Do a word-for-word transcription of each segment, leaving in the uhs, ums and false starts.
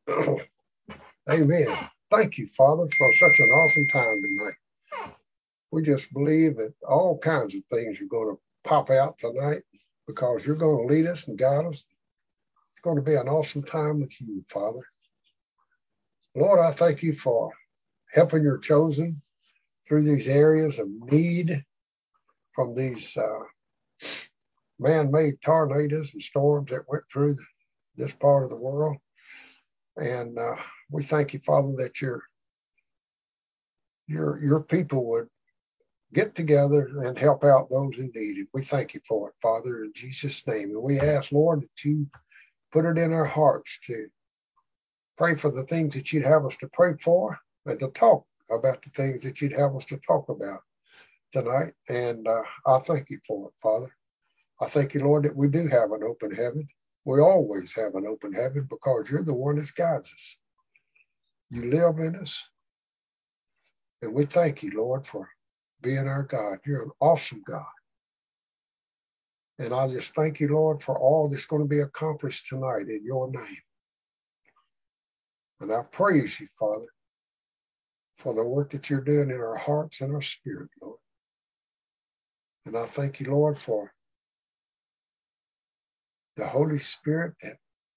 Amen. Thank you, Father, for such an awesome time tonight. We just believe that all kinds of things are going to pop out tonight because you're going to lead us and guide us. It's going to be an awesome time with you, Father. Lord, I thank you for helping your chosen through these areas of need from these uh, man-made tornadoes and storms that went through this part of the world. And uh, we thank you, Father, that your, your, your people would get together and help out those in need. And we thank you for it, Father, in Jesus' name. And we ask, Lord, that you put it in our hearts to pray for the things that you'd have us to pray for and to talk about the things that you'd have us to talk about tonight. And uh, I thank you for it, Father. I thank you, Lord, that we do have an open heaven. We always have an open heaven because you're the one that guides us. You live in us. And we thank you, Lord, for being our God. You're an awesome God. And I just thank you, Lord, for all that's going to be accomplished tonight in your name. And I praise you, Father, for the work that you're doing in our hearts and our spirit, Lord. And I thank you, Lord, for the Holy Spirit that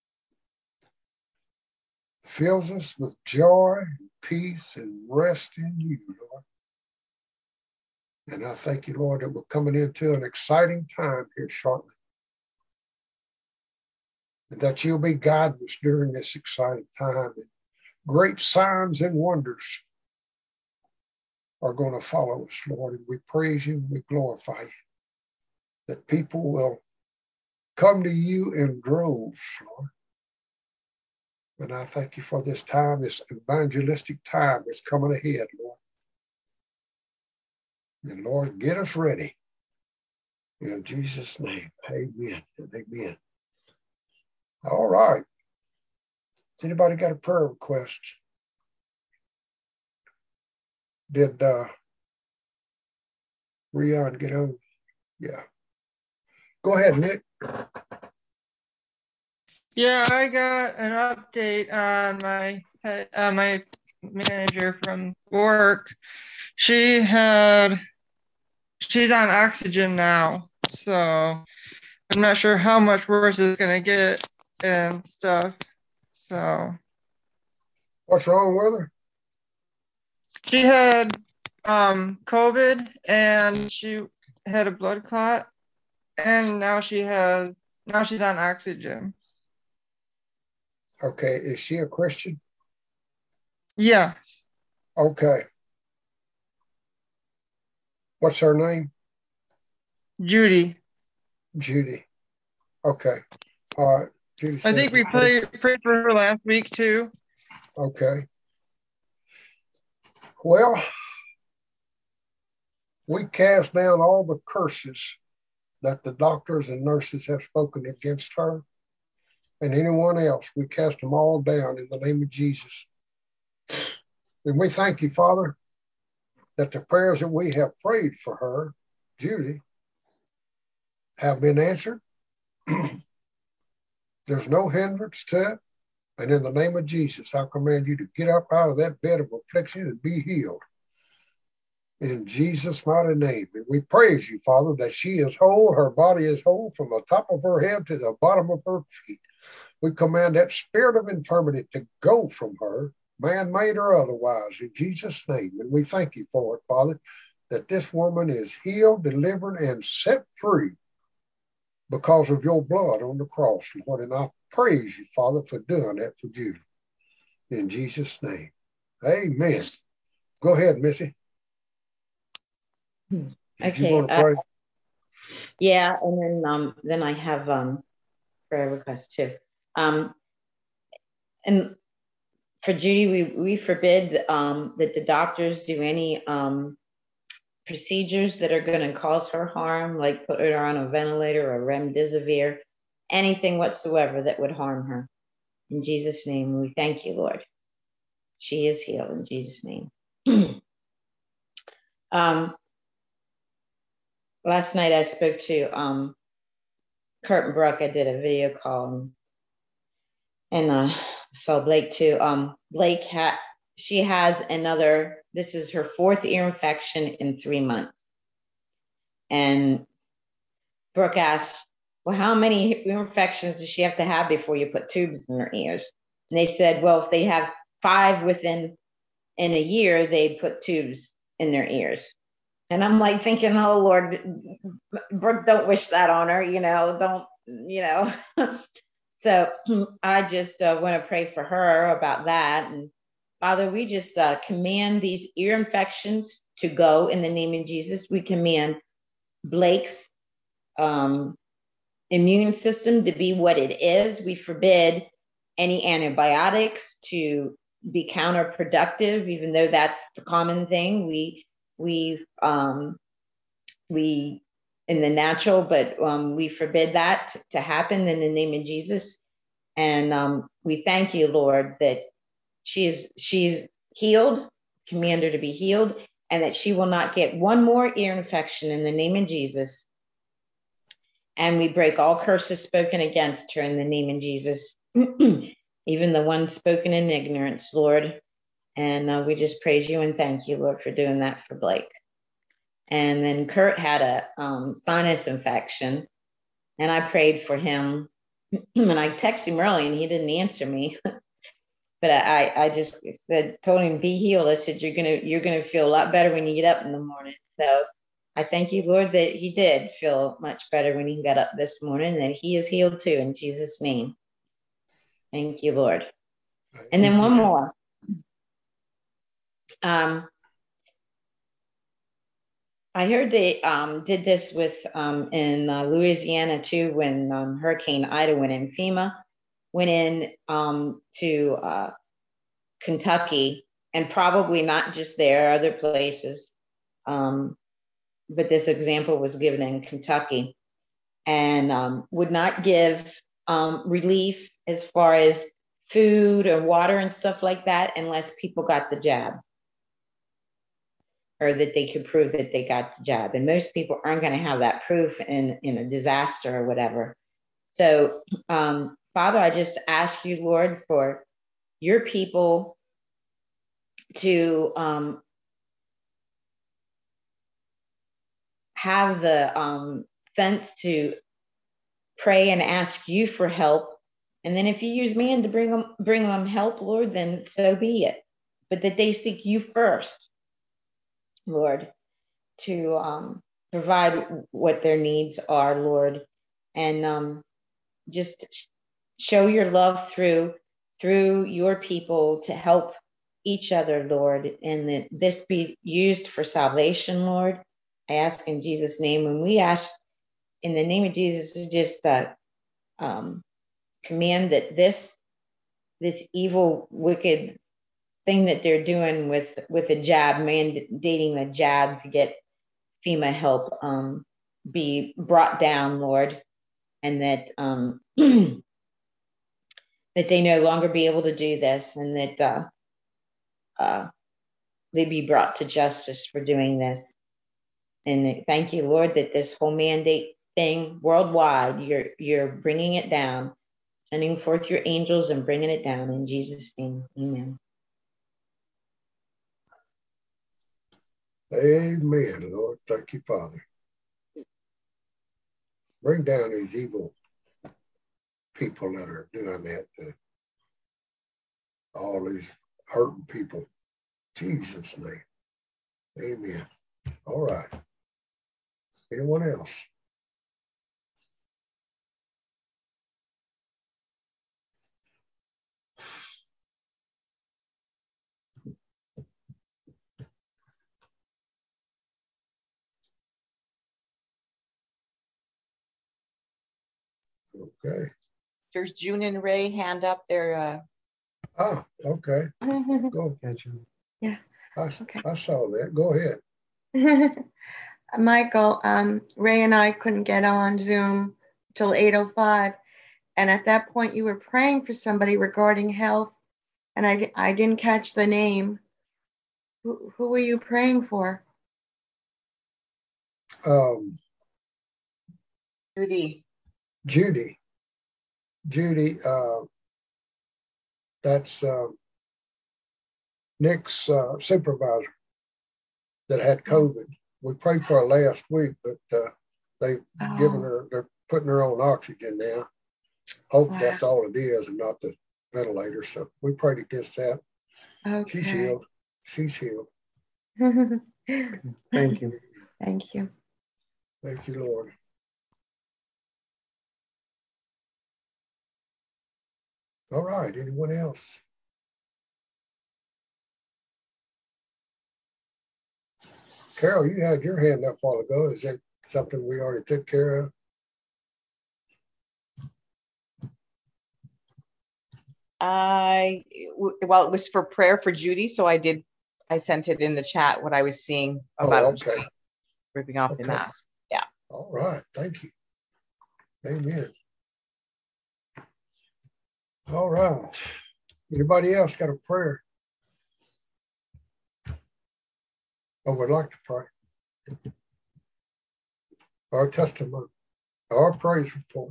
fills us with joy, and peace, and rest in you, Lord. And I thank you, Lord, that we're coming into an exciting time here shortly. And that you'll be guiding us during this exciting time. And great signs and wonders are going to follow us, Lord. And we praise you and we glorify you. That people will come to you in droves, Lord. And I thank you for this time, this evangelistic time that's coming ahead, Lord. And Lord, get us ready. In Jesus' name, amen and amen. All right. Has anybody got a prayer request? Did uh, Rion get home? Yeah. Go ahead, Nick. Yeah, I got an update on my uh, my manager from work. She had she's on oxygen now, so I'm not sure how much worse it's gonna get and stuff. So what's wrong with her? She had um COVID and she had a blood clot, and now she has now she's on oxygen. Okay, is she a Christian? Yeah. Okay. What's her name? Judy. Judy. Okay. All right. Judy I think we prayed, prayed for her last week too. Okay. Well, we cast down all the curses that the doctors and nurses have spoken against her and anyone else. We cast them all down in the name of Jesus. And we thank you, Father, that the prayers that we have prayed for her, Judy, have been answered. There's no hindrance to it. And in the name of Jesus, I command you to get up out of that bed of affliction and be healed. In Jesus' mighty name. And we praise you, Father, that she is whole, her body is whole from the top of her head to the bottom of her feet. We command that spirit of infirmity to go from her, man-made or otherwise, in Jesus' name. And we thank you for it, Father, that this woman is healed, delivered, and set free because of your blood on the cross, Lord. And I praise you, Father, for doing that for Judy. In Jesus' name. Amen. Go ahead, Missy. Did okay. You want to pray? Uh, yeah, and then um, then I have um, prayer requests too. Um, and for Judy, we we forbid um, that the doctors do any um, procedures that are going to cause her harm, like put her on a ventilator or remdesivir, anything whatsoever that would harm her. In Jesus' name, we thank you, Lord. She is healed in Jesus' name. um, last night I spoke to um, Kurt and Brooke. I did a video call, and, and uh, saw Blake too. Um, Blake had, she has another, this is her fourth ear infection in three months. And Brooke asked, well, how many ear infections does she have to have before you put tubes in her ears? And they said, well, if they have five within in a year, they put tubes in their ears. And I'm like thinking, oh Lord, Brooke, don't wish that on her, you know, don't, you know. So I just uh, want to pray for her about that. And Father, we just uh, command these ear infections to go in the name of Jesus. We command Blake's um, immune system to be what it is. We forbid any antibiotics to be counterproductive, even though that's the common thing. We, we, um, we, in the natural, but um, we forbid that to happen in the name of Jesus. And um, we thank you, Lord, that she is, she's healed, command her to be healed, and that she will not get one more ear infection in the name of Jesus. And we break all curses spoken against her in the name of Jesus, even the ones spoken in ignorance, Lord. And uh, we just praise you and thank you, Lord, for doing that for Blake. And then Kurt had a um, sinus infection, and I prayed for him. And I texted him early, and he didn't answer me. But I, I just said, told him, be healed. I said, you're gonna, you're gonna feel a lot better when you get up in the morning. So I thank you, Lord, that he did feel much better when he got up this morning, and that he is healed too, in Jesus' name. Thank you, Lord. And then one more. Um, I heard they um, did this with um, in uh, Louisiana too, when um, Hurricane Ida went in. FEMA went in um, to uh, Kentucky, and probably not just there, other places. Um, but this example was given in Kentucky, and um, would not give um, relief as far as food or water and stuff like that unless people got the jab, or that they could prove that they got the jab. And most people aren't going to have that proof in, in a disaster or whatever. So, um, Father, I just ask you, Lord, for your people to um, have the um, sense to pray and ask you for help. And then if you use man to bring them, bring them help, Lord, then so be it. But that they seek you first, Lord, to um, provide what their needs are, Lord, and um, just show your love through through your people to help each other, Lord, and that this be used for salvation, Lord. I ask in Jesus' name, and we ask in the name of Jesus to just uh, um, command that this this evil, wicked thing that they're doing with with the jab, mandating the jab to get FEMA help, um, be brought down, Lord, and that um, that they no longer be able to do this, and that uh, uh, they be brought to justice for doing this. And thank you, Lord, that this whole mandate thing worldwide, you're you're bringing it down, sending forth your angels and bringing it down in Jesus' name. Amen. Amen, Lord. Thank you, Father. Bring down these evil people that are doing that, uh, all these hurting people. In Jesus' name. Amen. All right. Anyone else? Okay. There's June and Ray hand up their. Uh... Ah, okay. Go. Yeah. I, okay. I saw that. Go ahead. Michael, um, Ray and I couldn't get on Zoom till eight oh five. And at that point, you were praying for somebody regarding health. And I, I didn't catch the name. Who, who were you praying for? Um, Judy. Judy. Judy, uh, that's uh, Nick's uh, supervisor that had COVID. We prayed for her last week, but uh, they've oh. given her, they're putting her on oxygen now. Hopefully wow. that's all it is and not the ventilator. So we prayed against that. Okay. She's healed. She's healed. Thank you. Thank you. Thank you, Lord. All right. Anyone else? Carol, you had your hand up a while ago. Is that something we already took care of? I, well, it was for prayer for Judy. So I did, I sent it in the chat, what I was seeing about oh, okay. ripping off okay. the mask. Yeah. All right. Thank you. Amen. All right. Anybody else got a prayer? I would like to pray. Our testimony, our praise report.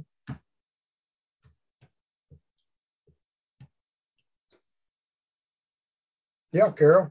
Yeah, Carol.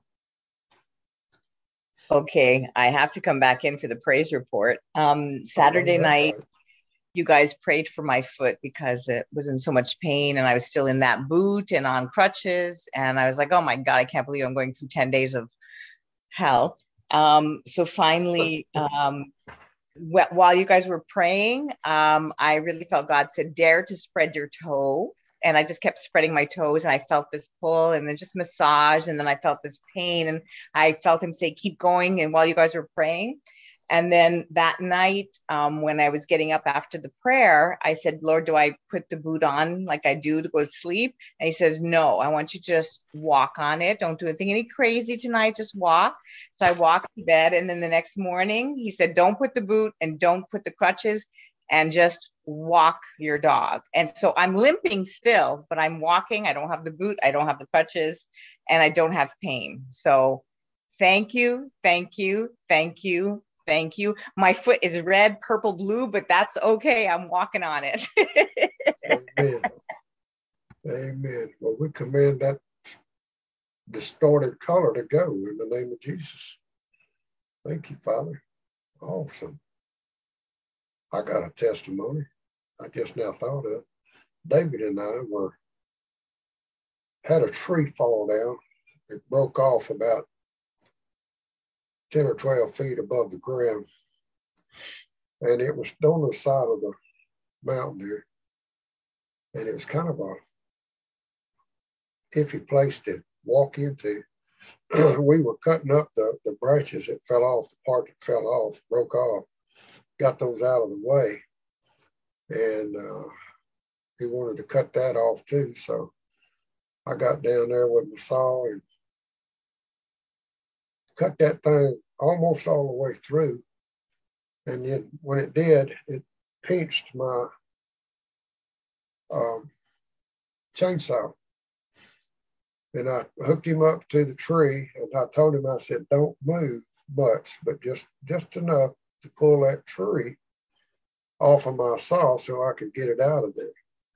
Okay, I have to come back in for the praise report. Um, Saturday oh, night, right. You guys prayed for my foot because it was in so much pain and I was still in that boot and on crutches. And I was like, oh my God, I can't believe I'm going through ten days of hell. Um, so finally, um, wh while you guys were praying, um, I really felt God said, dare to spread your toe. And I just kept spreading my toes and I felt this pull and then just massage. And then I felt this pain and I felt him say, keep going. And while you guys were praying. And then that night, um, when I was getting up after the prayer, I said, Lord, do I put the boot on like I do to go to sleep? And he says, no, I want you to just walk on it. Don't do anything any crazy tonight. Just walk. So I walked to bed. And then the next morning, he said, don't put the boot and don't put the crutches and just walk your dog. And so I'm limping still, but I'm walking. I don't have the boot. I don't have the crutches and I don't have pain. So thank you. Thank you. Thank you. Thank you. My foot is red, purple, blue, but that's okay. I'm walking on it. Amen. Amen. Well, we command that distorted color to go in the name of Jesus. Thank you, Father. Awesome. I got a testimony I just now thought of. David and I were had a tree fall down. It broke off about ten or twelve feet above the ground. And it was on the side of the mountain there. And it was kind of a iffy place to walk into. We were cutting up the, the branches that fell off, the part that fell off, broke off, got those out of the way. And uh, he wanted to cut that off too. So I got down there with my saw and cut that thing almost all the way through. And then when it did, it pinched my um, chainsaw. And I hooked him up to the tree and I told him, I said, don't move much, but just, just enough to pull that tree off of my saw so I could get it out of there.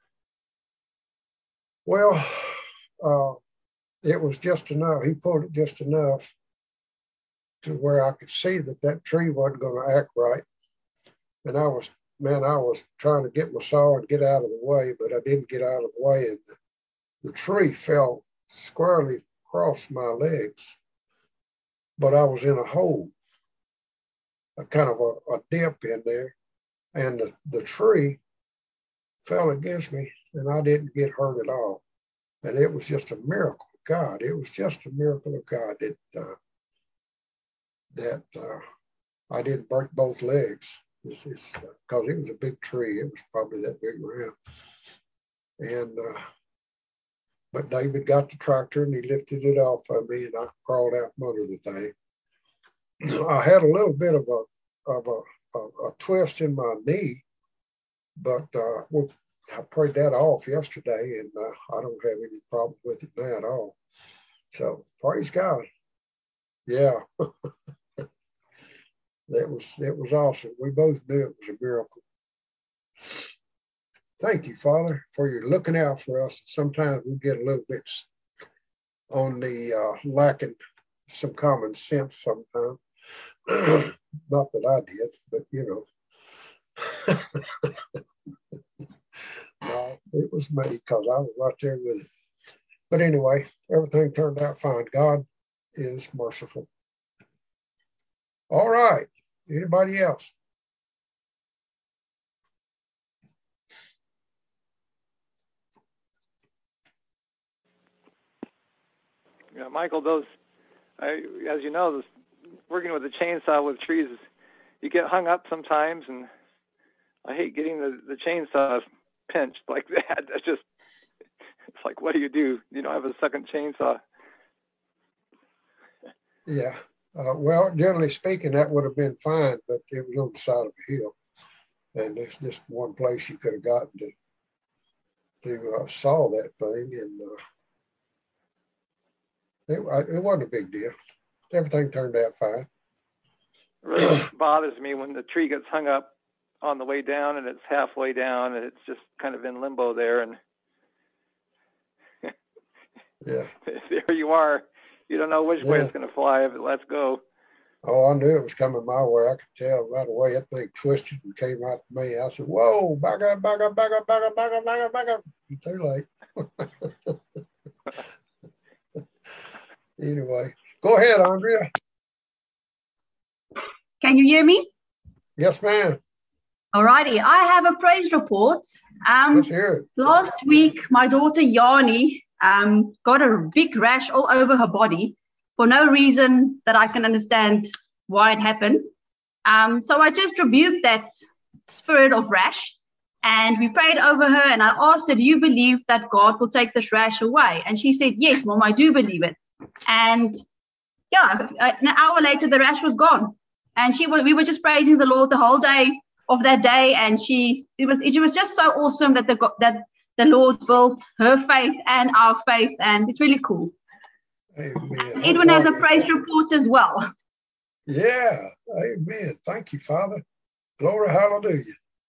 Well, uh, it was just enough. He pulled it just enough to where I could see that that tree wasn't going to act right. And I was, man, I was trying to get my saw and get out of the way, but I didn't get out of the way. And the, the tree fell squarely across my legs, but I was in a hole, a kind of a, a dip in there. And the, the tree fell against me and I didn't get hurt at all. And it was just a miracle of God. It was just a miracle of God that, uh, that uh, I didn't break both legs. This is because uh, it was a big tree. It was probably that big around. And, uh, but David got the tractor and he lifted it off of me and I crawled out from under the thing. I had a little bit of a, of a, a, a twist in my knee, but uh, well, I prayed that off yesterday and uh, I don't have any problem with it now at all. So praise God. Yeah. That was, it was awesome. We both knew it was a miracle. thank you, Father, for your looking out for us. Sometimes we get a little bit on the uh, lacking some common sense sometimes. Not that I did, but you know. No, it was me because I was right there with it. But anyway, everything turned out fine. God is merciful. All right. Anybody else? Yeah, Michael, those, I, as you know, those, working with a chainsaw with trees, you get hung up sometimes, and I hate getting the, the chainsaw pinched like that. That's just, it's like, what do you do? You don't have a second chainsaw. Yeah. Uh, well, generally speaking, that would have been fine, but it was on the side of a hill. And there's just one place you could have gotten to, to uh, saw that thing. And uh, it, it wasn't a big deal. Everything turned out fine. It really bothers me when the tree gets hung up on the way down and it's halfway down and it's just kind of in limbo there. And yeah, there you are. You don't know which yeah. way it's going to fly if it lets go. Oh, I knew it was coming my way. I could tell right away. That thing twisted and came right to me. I said, whoa, back up, back up, back up, back up, back up, back up, back up. Too late. Anyway, go ahead, Andrea. Can you hear me? Yes, ma'am. All righty. I have a praise report. Um, Let's hear it. Last week, my daughter Yanni um, got a big rash all over her body for no reason that I can understand why it happened. Um, so I just rebuked that spirit of rash, and we prayed over her, and I asked her, do you believe that God will take this rash away? And she said, yes, Mom, I do believe it. And yeah, an hour later, the rash was gone. And she was, we were just praising the Lord the whole day of that day. And she, it was, it was just so awesome that the, that the Lord built her faith and our faith. And it's really cool. Amen. Edwin has a praise report as well. Yeah. Amen. Thank you, Father. Glory, hallelujah.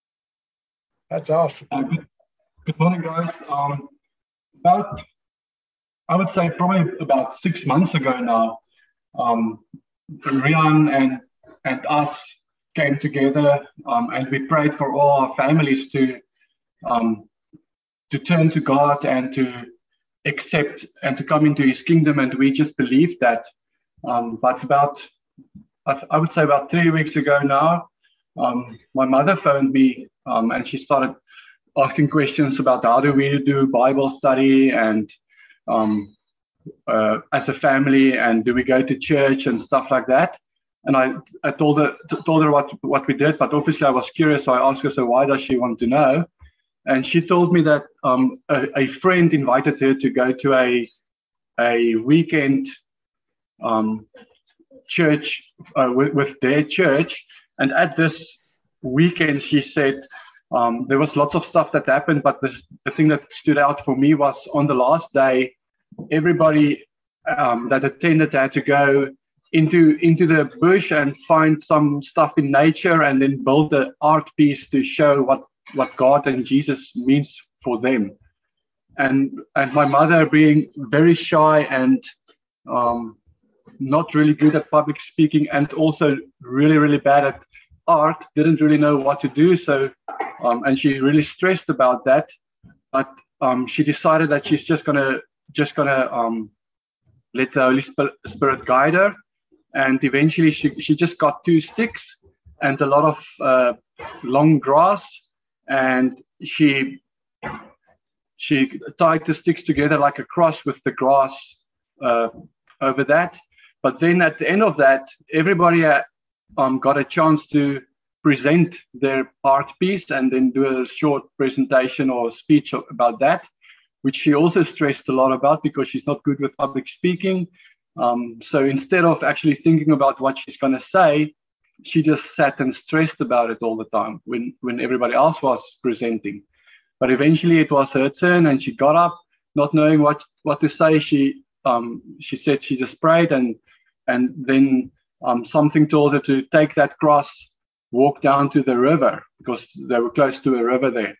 That's awesome. Uh, good, good morning, guys. Um, about, I would say probably about six months ago now, um, Rian and, and us came together um, and we prayed for all our families to, um, to turn to God and to accept and to come into his kingdom, and we just believed that. Um, but about, I, I would say about three weeks ago now, um, my mother phoned me um, and she started asking questions about how do we do Bible study and um, uh, as a family, and do we go to church and stuff like that. And I, I told her told her what, what we did, but obviously I was curious, so I asked her, so why does she want to know? And she told me that um, a, a friend invited her to go to a a weekend um, church uh, with, with their church. And at this weekend, she said um, there was lots of stuff that happened, but the, the thing that stood out for me was on the last day, everybody um, that attended had to go into into the bush and find some stuff in nature and then build an art piece to show what what God and Jesus means for them. And and my mother, being very shy and um, not really good at public speaking and also really, really bad at art, didn't really know what to do. So, um, and she really stressed about that. But um, she decided that she's just gonna just gonna um, let the Holy Spirit guide her. And eventually she, she just got two sticks and a lot of uh, long grass, and she she tied the sticks together like a cross with the grass uh, over that. But then at the end of that, everybody uh, um, got a chance to present their art piece and then do a short presentation or speech about that, which she also stressed a lot about because she's not good with public speaking. Um, so instead of actually thinking about what she's going to say, she just sat and stressed about it all the time when, when everybody else was presenting. But eventually it was her turn and she got up, not knowing what, what to say. She um, she said she just prayed, and, and then um, something told her to take that cross, walk down to the river, because they were close to a river there.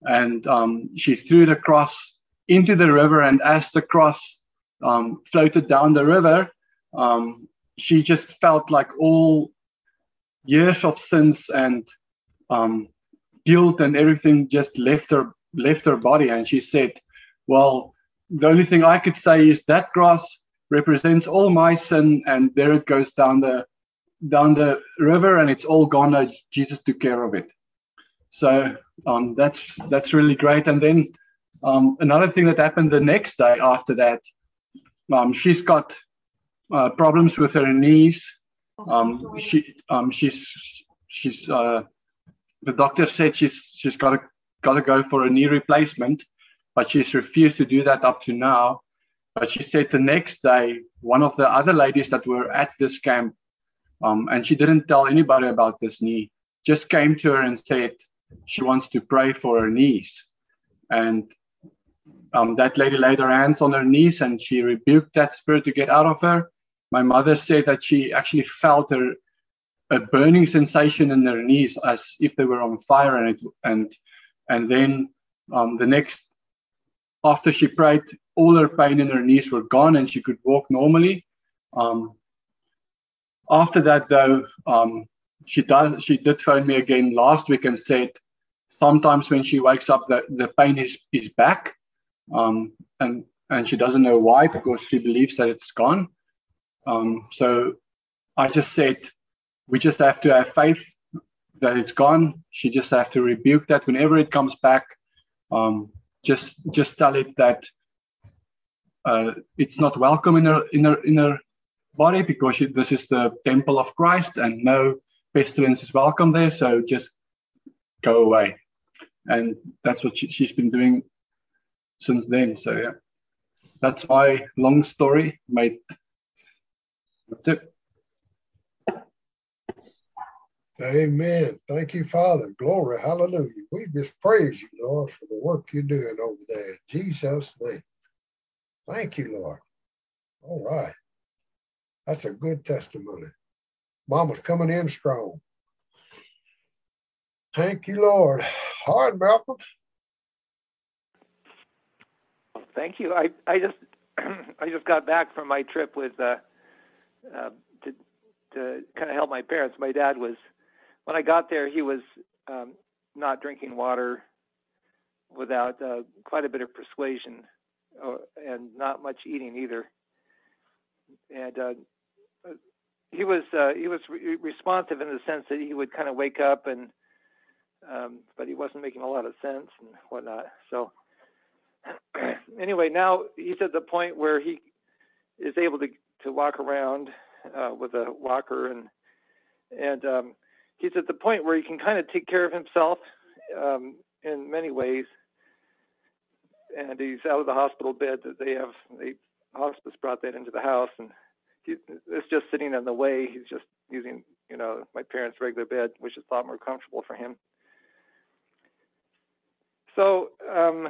and um, she threw the cross into the river. And as the cross um, floated down the river, um, she just felt like all years of sins and um, guilt and everything just left her left her body. And she said, well, the only thing I could say is that cross represents all my sin, and there it goes down the down the river, and it's all gone. Now Jesus took care of it. So um, that's that's really great. And then um, another thing that happened the next day after that, um, she's got uh, problems with her knees. Um, she um, she's she's uh, the doctor said she's she's got to got to go for a knee replacement, but she's refused to do that up to now. But she said the next day, one of the other ladies that were at this camp, um, and she didn't tell anybody about this knee, just came to her and said she wants to pray for her knees. And um, that lady laid her hands on her knees and she rebuked that spirit to get out of her. My mother said that she actually felt her, a burning sensation in her knees as if they were on fire. And it, and and then um, the next, after she prayed, all her pain in her knees were gone and she could walk normally. Um, after that, though, um, she does she did phone me again last week and said sometimes when she wakes up, the, the pain is is back, um, and and she doesn't know why, because she believes that it's gone. Um, so I just said we just have to have faith that it's gone. She just have to rebuke that whenever it comes back. Um, just just tell it that uh, it's not welcome in her in her in her body, because she, this is the temple of Christ and no pestilence is welcome there. So just go away. And that's what she, she's been doing since then. So yeah, that's my long story, mate. That's it. Amen. Thank you, Father. Glory. Hallelujah. We just praise you, Lord, for the work you're doing over there. In Jesus' name. Thank you, Lord. All right. That's a good testimony. Mama's coming in strong. Thank you, Lord. All right, Malcolm. Thank you. I, I just I just got back from my trip with uh, uh, to to kind of help my parents. My dad was, when I got there, he was um, not drinking water without uh, quite a bit of persuasion, uh, and not much eating either. And uh, he was uh, he was re- responsive in the sense that he would kind of wake up and, um, but he wasn't making a lot of sense and whatnot. So anyway, now he's at the point where he is able to to walk around uh, with a walker, and and um, he's at the point where he can kind of take care of himself um, in many ways. And he's out of the hospital bed that they have. The hospice brought that into the house, and he, it's just sitting in the way. He's just using, you know, my parents' regular bed, which is a lot more comfortable for him. So um,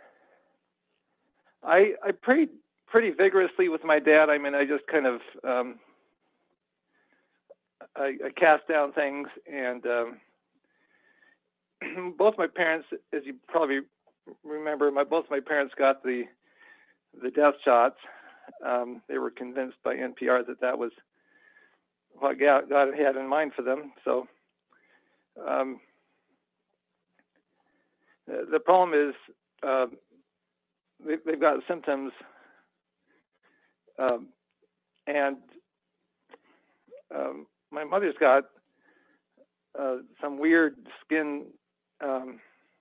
I I prayed pretty vigorously with my dad. I mean, I just kind of um, I, I cast down things, and um, both my parents, as you probably remember, my both my parents got the the death shots. Um, they were convinced by N P R that that was what God had in mind for them. So um, the problem is uh, they, they've got symptoms, um, and um, my mother's got uh, some weird skin um,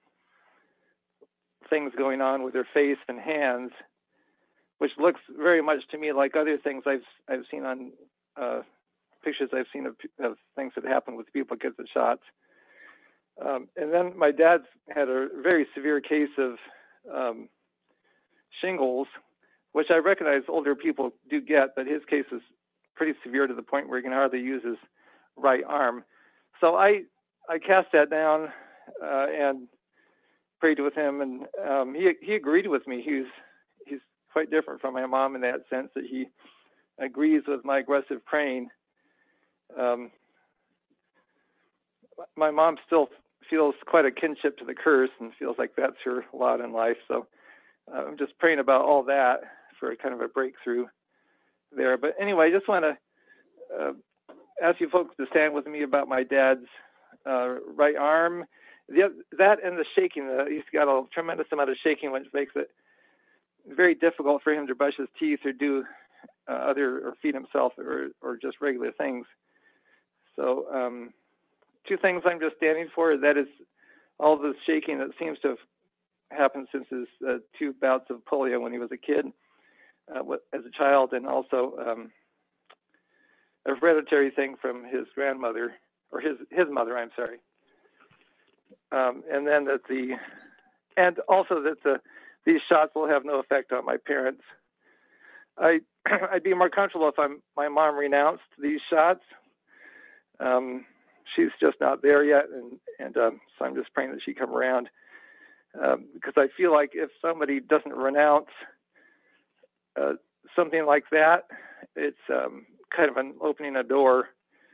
things going on with her face and hands, which looks very much to me like other things I've I've seen on uh, pictures I've seen of, of things that happen with people who get the shots. Um, and then my dad's had a very severe case of um, shingles, which I recognize older people do get, but his case is pretty severe to the point where he can hardly use his right arm. So I I cast that down uh, and prayed with him, and um, he he agreed with me. He's he's quite different from my mom in that sense, that he agrees with my aggressive praying. Um, my mom still feels quite a kinship to the curse and feels like that's her lot in life. So uh, I'm just praying about all that for kind of a breakthrough there. But anyway, I just want to uh, ask you folks to stand with me about my dad's uh, right arm. The, that and the shaking, uh, he's got a tremendous amount of shaking, which makes it very difficult for him to brush his teeth or do uh, other, or feed himself, or, or just regular things. So um, two things I'm just standing for, that is all this shaking that seems to have happened since his uh, two bouts of polio when he was a kid, uh, as a child, and also um, a hereditary thing from his grandmother, or his, his mother, I'm sorry. Um, and then that the, and also that the, these shots will have no effect on my parents. I, I'd be more comfortable if I'm, my mom renounced these shots. Um, she's just not there yet, and, and um, so I'm just praying that she come around, um, because I feel like if somebody doesn't renounce uh, something like that, it's um, kind of an opening a door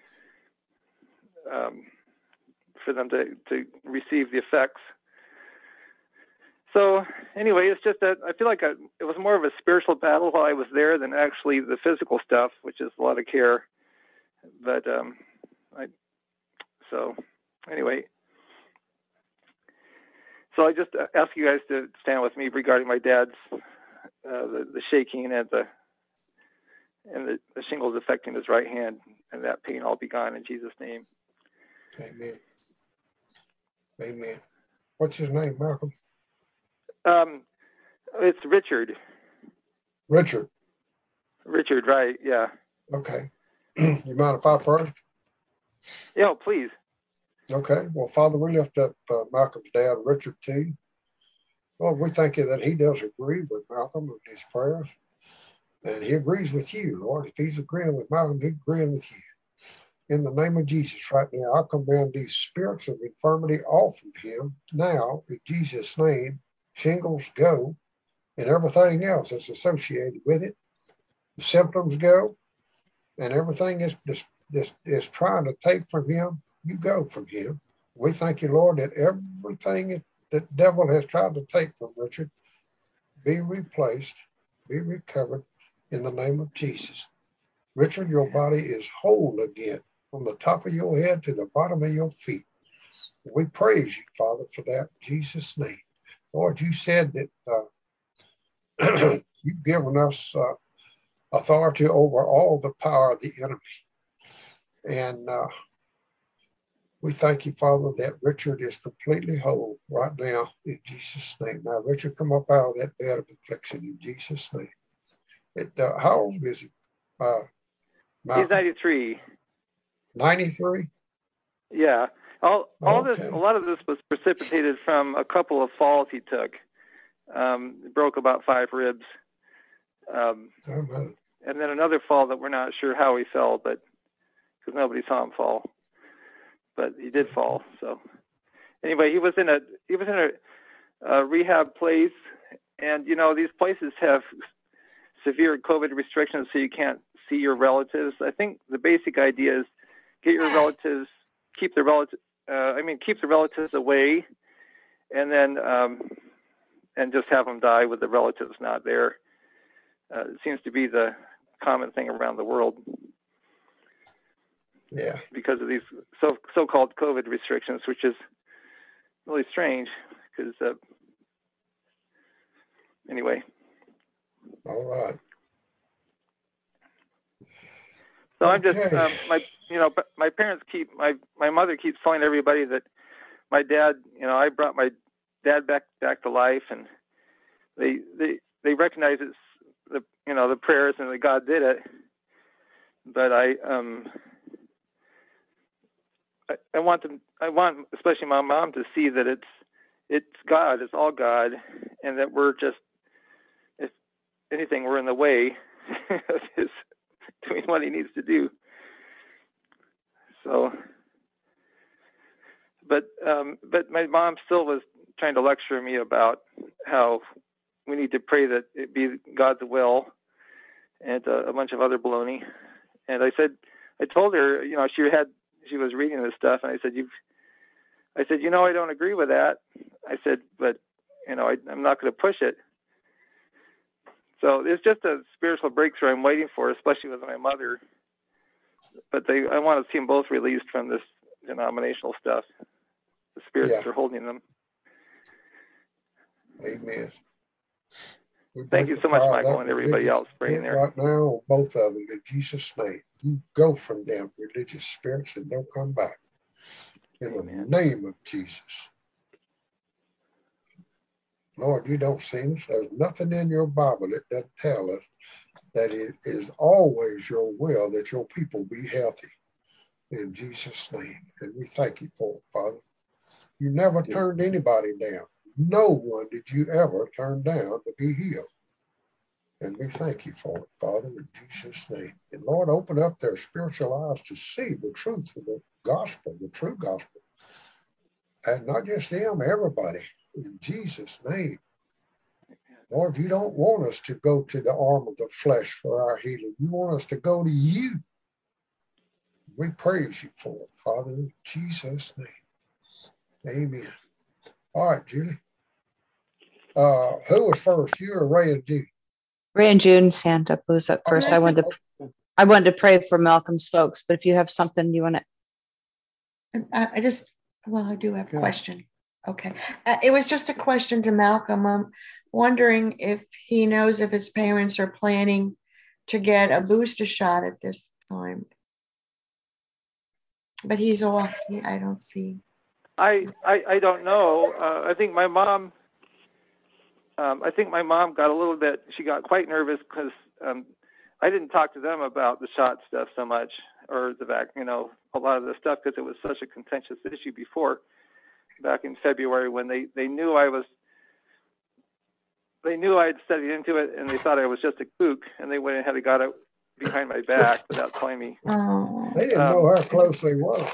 um, for them to, to receive the effects. So anyway, it's just that I feel like I, it was more of a spiritual battle while I was there than actually the physical stuff, which is a lot of care. But um, I, so anyway, so I just ask you guys to stand with me regarding my dad's uh, the, the shaking and the and the, the shingles affecting his right hand, and that pain all be gone in Jesus' name. Amen. Amen. What's his name, Malcolm? Um, it's Richard. Richard. Richard, right? Yeah. Okay. You mind if I pray? Yeah, please. Okay. Well, Father, we lift up uh, Malcolm's dad, Richard, to you. Lord, we thank you that he does agree with Malcolm in his prayers, and he agrees with you, Lord. If he's agreeing with Malcolm, he's agreeing with you. In the name of Jesus, right now, I command these spirits of infirmity off of him now, in Jesus' name. Shingles go, and everything else that's associated with it. The symptoms go, and everything is this, this is trying to take from him, you go from him. We thank you, Lord, that everything that the devil has tried to take from Richard be replaced, be recovered in the name of Jesus. Richard, your body is whole again, from the top of your head to the bottom of your feet. We praise you, Father, for that in Jesus' name. Lord, you said that uh, you've given us uh, authority over all the power of the enemy. And uh, we thank you, Father, that Richard is completely whole right now in Jesus' name. Now, Richard, come up out of that bed of affliction in Jesus' name. It, uh, how old is he? Uh, He's ninety-three. ninety-three? Yeah. All, all okay. this, a lot of this was precipitated from a couple of falls he took. Um, broke about five ribs. Um, oh, and then another fall that we're not sure how he fell, but because nobody saw him fall, but he did fall. So anyway, he was in a he was in a, a rehab place, and you know these places have severe COVID restrictions, so you can't see your relatives. I think the basic idea is get your relatives, keep the relatives. Uh, I mean, keep the relatives away, and then um, and just have them die with the relatives not there. Uh, it seems to be the common thing around the world. Yeah. Because of these so so-called COVID restrictions, which is really strange. Because uh, anyway. All right. So okay. I'm just um, my you know my parents keep my my mother keeps telling everybody that my dad you know I brought my dad back back to life, and they they they recognize it's the you know the prayers and that God did it, but I um I, I want them I want especially my mom to see that it's it's God, it's all God, and that we're just, if anything, we're in the way of his doing what he needs to do. So, but um, but my mom still was trying to lecture me about how we need to pray that it be God's will, and uh, a bunch of other baloney. And I said, I told her, you know, she had she was reading this stuff, and I said, you've I said, you know, I don't agree with that. I said, but, you know, I, I'm not going to push it. So it's just a spiritual breakthrough I'm waiting for, especially with my mother. But they, I want to see them both released from this denominational stuff. The spirits Yeah. are holding them. Amen. We Thank break you the so much, power of Michael, that and everybody religious else praying spirit there. right now on both of them in Jesus' name. You go from them religious spirits and don't come back. In Amen. the name of Jesus. Lord, you don't see us. There's nothing in your Bible that doesn't tell us that it is always your will that your people be healthy. In Jesus' name. And we thank you for it, Father. You never turned anybody down. No one did you ever turn down to be healed. And we thank you for it, Father, in Jesus' name. And Lord, open up their spiritual eyes to see the truth of the gospel, the true gospel. And not just them, everybody, in Jesus' name. Lord, you don't want us to go to the arm of the flesh for our healing. You want us to go to you. We praise you for it, Father, in Jesus' name. Amen. All right, Julie. Uh, who was first, you or Ray and Judy? Ray and June Santa was up first. I wanted to, I wanted to pray for Malcolm's folks, but if you have something you want to. I, I just, well, I do have a question. Okay. Uh, it was just a question to Malcolm. I'm wondering if he knows if his parents are planning to get a booster shot at this time. But he's off. He, I don't see. I, I, I don't know. Uh, I think my mom, um, I think my mom got a little bit, she got quite nervous because um, I didn't talk to them about the shot stuff so much, or the vac, you know, a lot of the stuff, because it was such a contentious issue before, back in February, when they, they knew I was, they knew I had studied into it, and they thought I was just a kook, and they went ahead and got it behind my back without telling me. Oh. They didn't Um, know how close they were.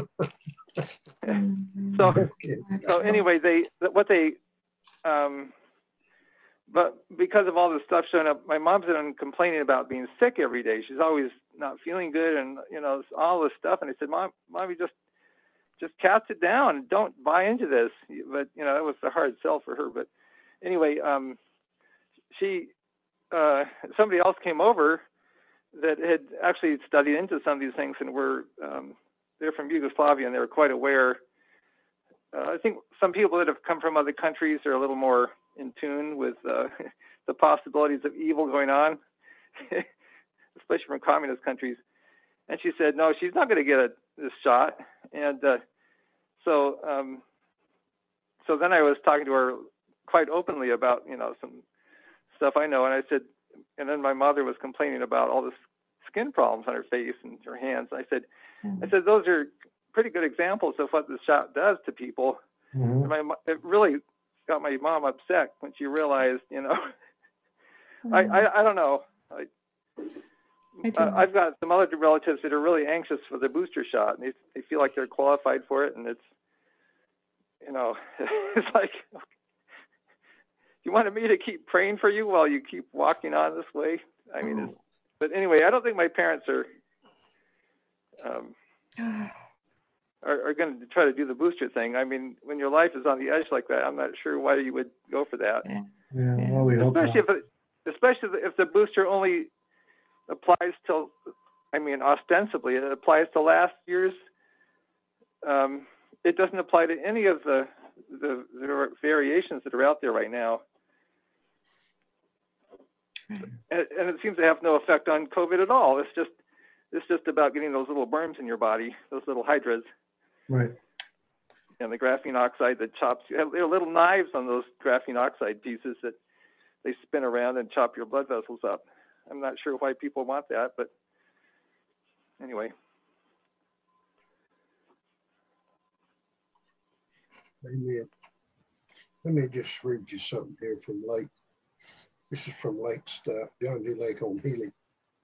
so, so anyway, they, what they, um, but because of all this stuff showing up, my mom's been complaining about being sick every day. She's always not feeling good, and you know, all this stuff. And I said, Mom, Mommy, just, just cast it down. Don't buy into this. But you know, that was a hard sell for her. But anyway, um, she, uh, somebody else came over that had actually studied into some of these things, and were, um, they're from Yugoslavia, and they were quite aware. Uh, I think some people that have come from other countries are a little more in tune with uh, the possibilities of evil going on, especially from communist countries. And she said, no, she's not going to get a, this shot. And uh, so, um, so then I was talking to her quite openly about, you know, some stuff I know. And I said, and then my mother was complaining about all this skin problems on her face and her hands. I said, mm-hmm. I said, those are pretty good examples of what the shot does to people. Mm-hmm. And my, it really got my mom upset when she realized, you know, mm-hmm. I, I I don't know. I, I uh, I've got some other relatives that are really anxious for the booster shot, and they they feel like they're qualified for it, and it's, you know, it's like, you wanted me to keep praying for you while you keep walking on this way. I mean, it's, but anyway, I don't think my parents are um, are, are going to try to do the booster thing. I mean, when your life is on the edge like that, I'm not sure why you would go for that. Yeah, yeah well, we especially hope not. if it, especially if the booster only applies till, I mean, ostensibly it applies to last year's. Um, it doesn't apply to any of the, the the variations that are out there right now. And, and it seems to have no effect on COVID at all. It's just it's just about getting those little worms in your body, those little hydras. Right. And the graphene oxide that chops, you have little knives on those graphene oxide pieces that they spin around and chop your blood vessels up. I'm not sure why people want that, but anyway. Amen. Let me just read you something here from Lake. This is from Lake stuff, Dundee Lake on Healy.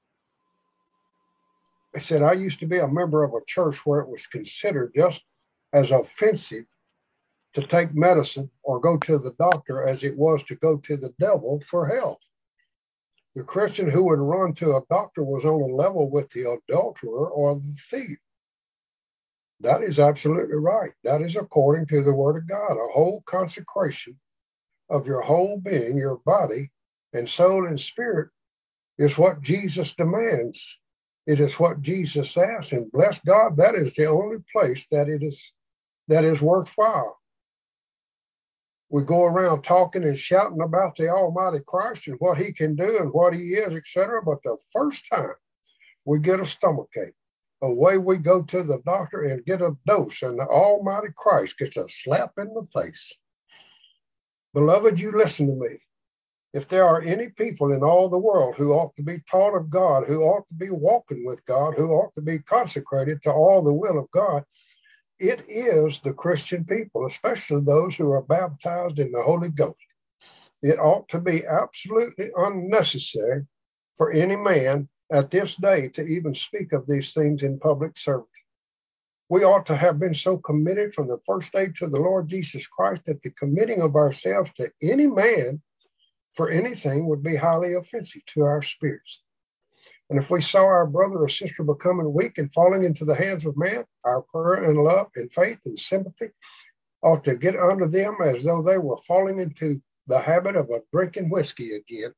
It said, I used to be a member of a church where it was considered just as offensive to take medicine or go to the doctor as it was to go to the devil for health. The Christian who would run to a doctor was on a level with the adulterer or the thief. That is absolutely right. That is according to the word of God. A whole consecration of your whole being, your body and soul and spirit is what Jesus demands. It is what Jesus asks, and bless God, that is the only place that it is that is worthwhile. We go around talking and shouting about the Almighty Christ and what he can do and what he is, et cetera. But the first time we get a stomachache, away we go to the doctor and get a dose, and the Almighty Christ gets a slap in the face. Beloved, you listen to me. If there are any people in all the world who ought to be taught of God, who ought to be walking with God, who ought to be consecrated to all the will of God, it is the Christian people, especially those who are baptized in the Holy Ghost. It ought to be absolutely unnecessary for any man at this day to even speak of these things in public service. We ought to have been so committed from the first day to the Lord Jesus Christ that the committing of ourselves to any man for anything would be highly offensive to our spirits. And if we saw our brother or sister becoming weak and falling into the hands of man, our prayer and love and faith and sympathy ought to get under them as though they were falling into the habit of a drinking whiskey again.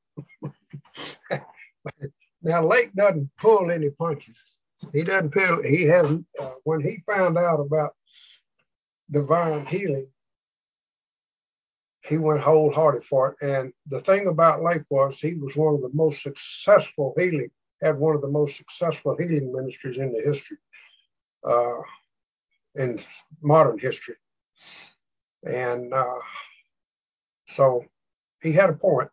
Now, Lake doesn't pull any punches. He doesn't feel, he hasn't, uh, when he found out about divine healing, he went wholehearted for it. And the thing about Lake was he was one of the most successful healing, had one of the most successful healing ministries in the history, uh, in modern history. And uh, so he had a point.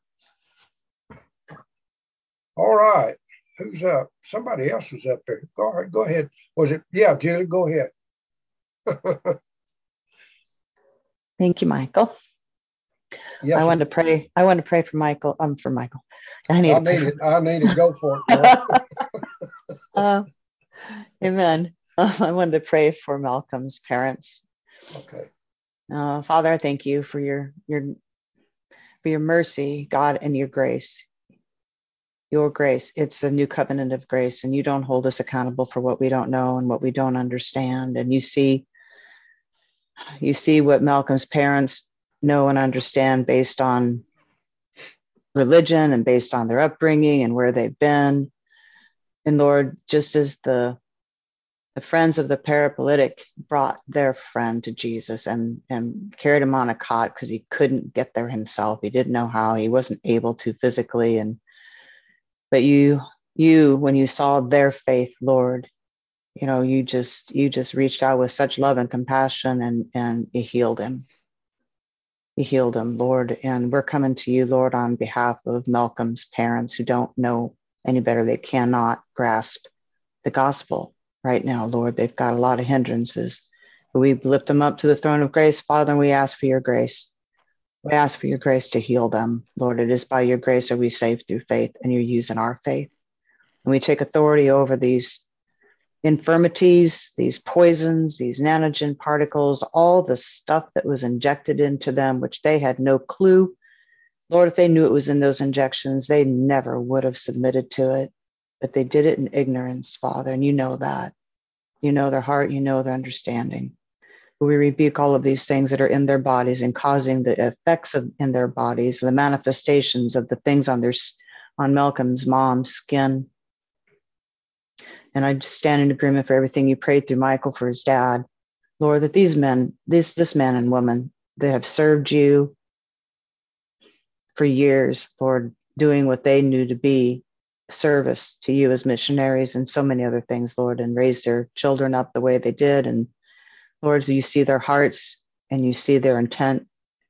All right. Who's up? Somebody else was up there. Go ahead. Go ahead. Was it? Yeah, Julie, go ahead. Thank you, Michael. Yes, I wanted to pray. I wanted to pray for Michael. Um, for Michael. I need, I to need pray it. I need to go for it. uh, amen. Uh, I wanted to pray for Malcolm's parents. Okay. Uh, Father, I thank you for your your for your mercy, God, and your grace. Your grace. It's a new covenant of grace, and you don't hold us accountable for what we don't know and what we don't understand. And you see, you see what Malcolm's parents know and understand based on religion and based on their upbringing and where they've been. And Lord, just as the the friends of the paralytic brought their friend to Jesus and, and carried him on a cot because he couldn't get there himself. He didn't know how. He wasn't able to physically. And but you, you, when you saw their faith, Lord, you know, you just you just reached out with such love and compassion, and and you healed him. You healed him, Lord. And we're coming to you, Lord, on behalf of Malcolm's parents who don't know any better. They cannot grasp the gospel right now, Lord. They've got a lot of hindrances. But we lift them up to the throne of grace, Father, and we ask for your grace. We ask for your grace to heal them, Lord. It is by your grace that we saved through faith, and you're using our faith. And we take authority over these infirmities, these poisons, these nanogen particles, all the stuff that was injected into them, which they had no clue. Lord, if they knew it was in those injections, they never would have submitted to it. But they did it in ignorance, Father, and you know that. You know their heart, you know their understanding. We rebuke all of these things that are in their bodies and causing the effects of in their bodies, the manifestations of the things on their on Malcolm's mom's skin. And I just stand in agreement for everything you prayed through Michael for his dad, Lord, that these men, this this man and woman, that have served you for years, Lord, doing what they knew to be service to you as missionaries and so many other things, Lord, and raised their children up the way they did. And Lord, you see their hearts and you see their intent.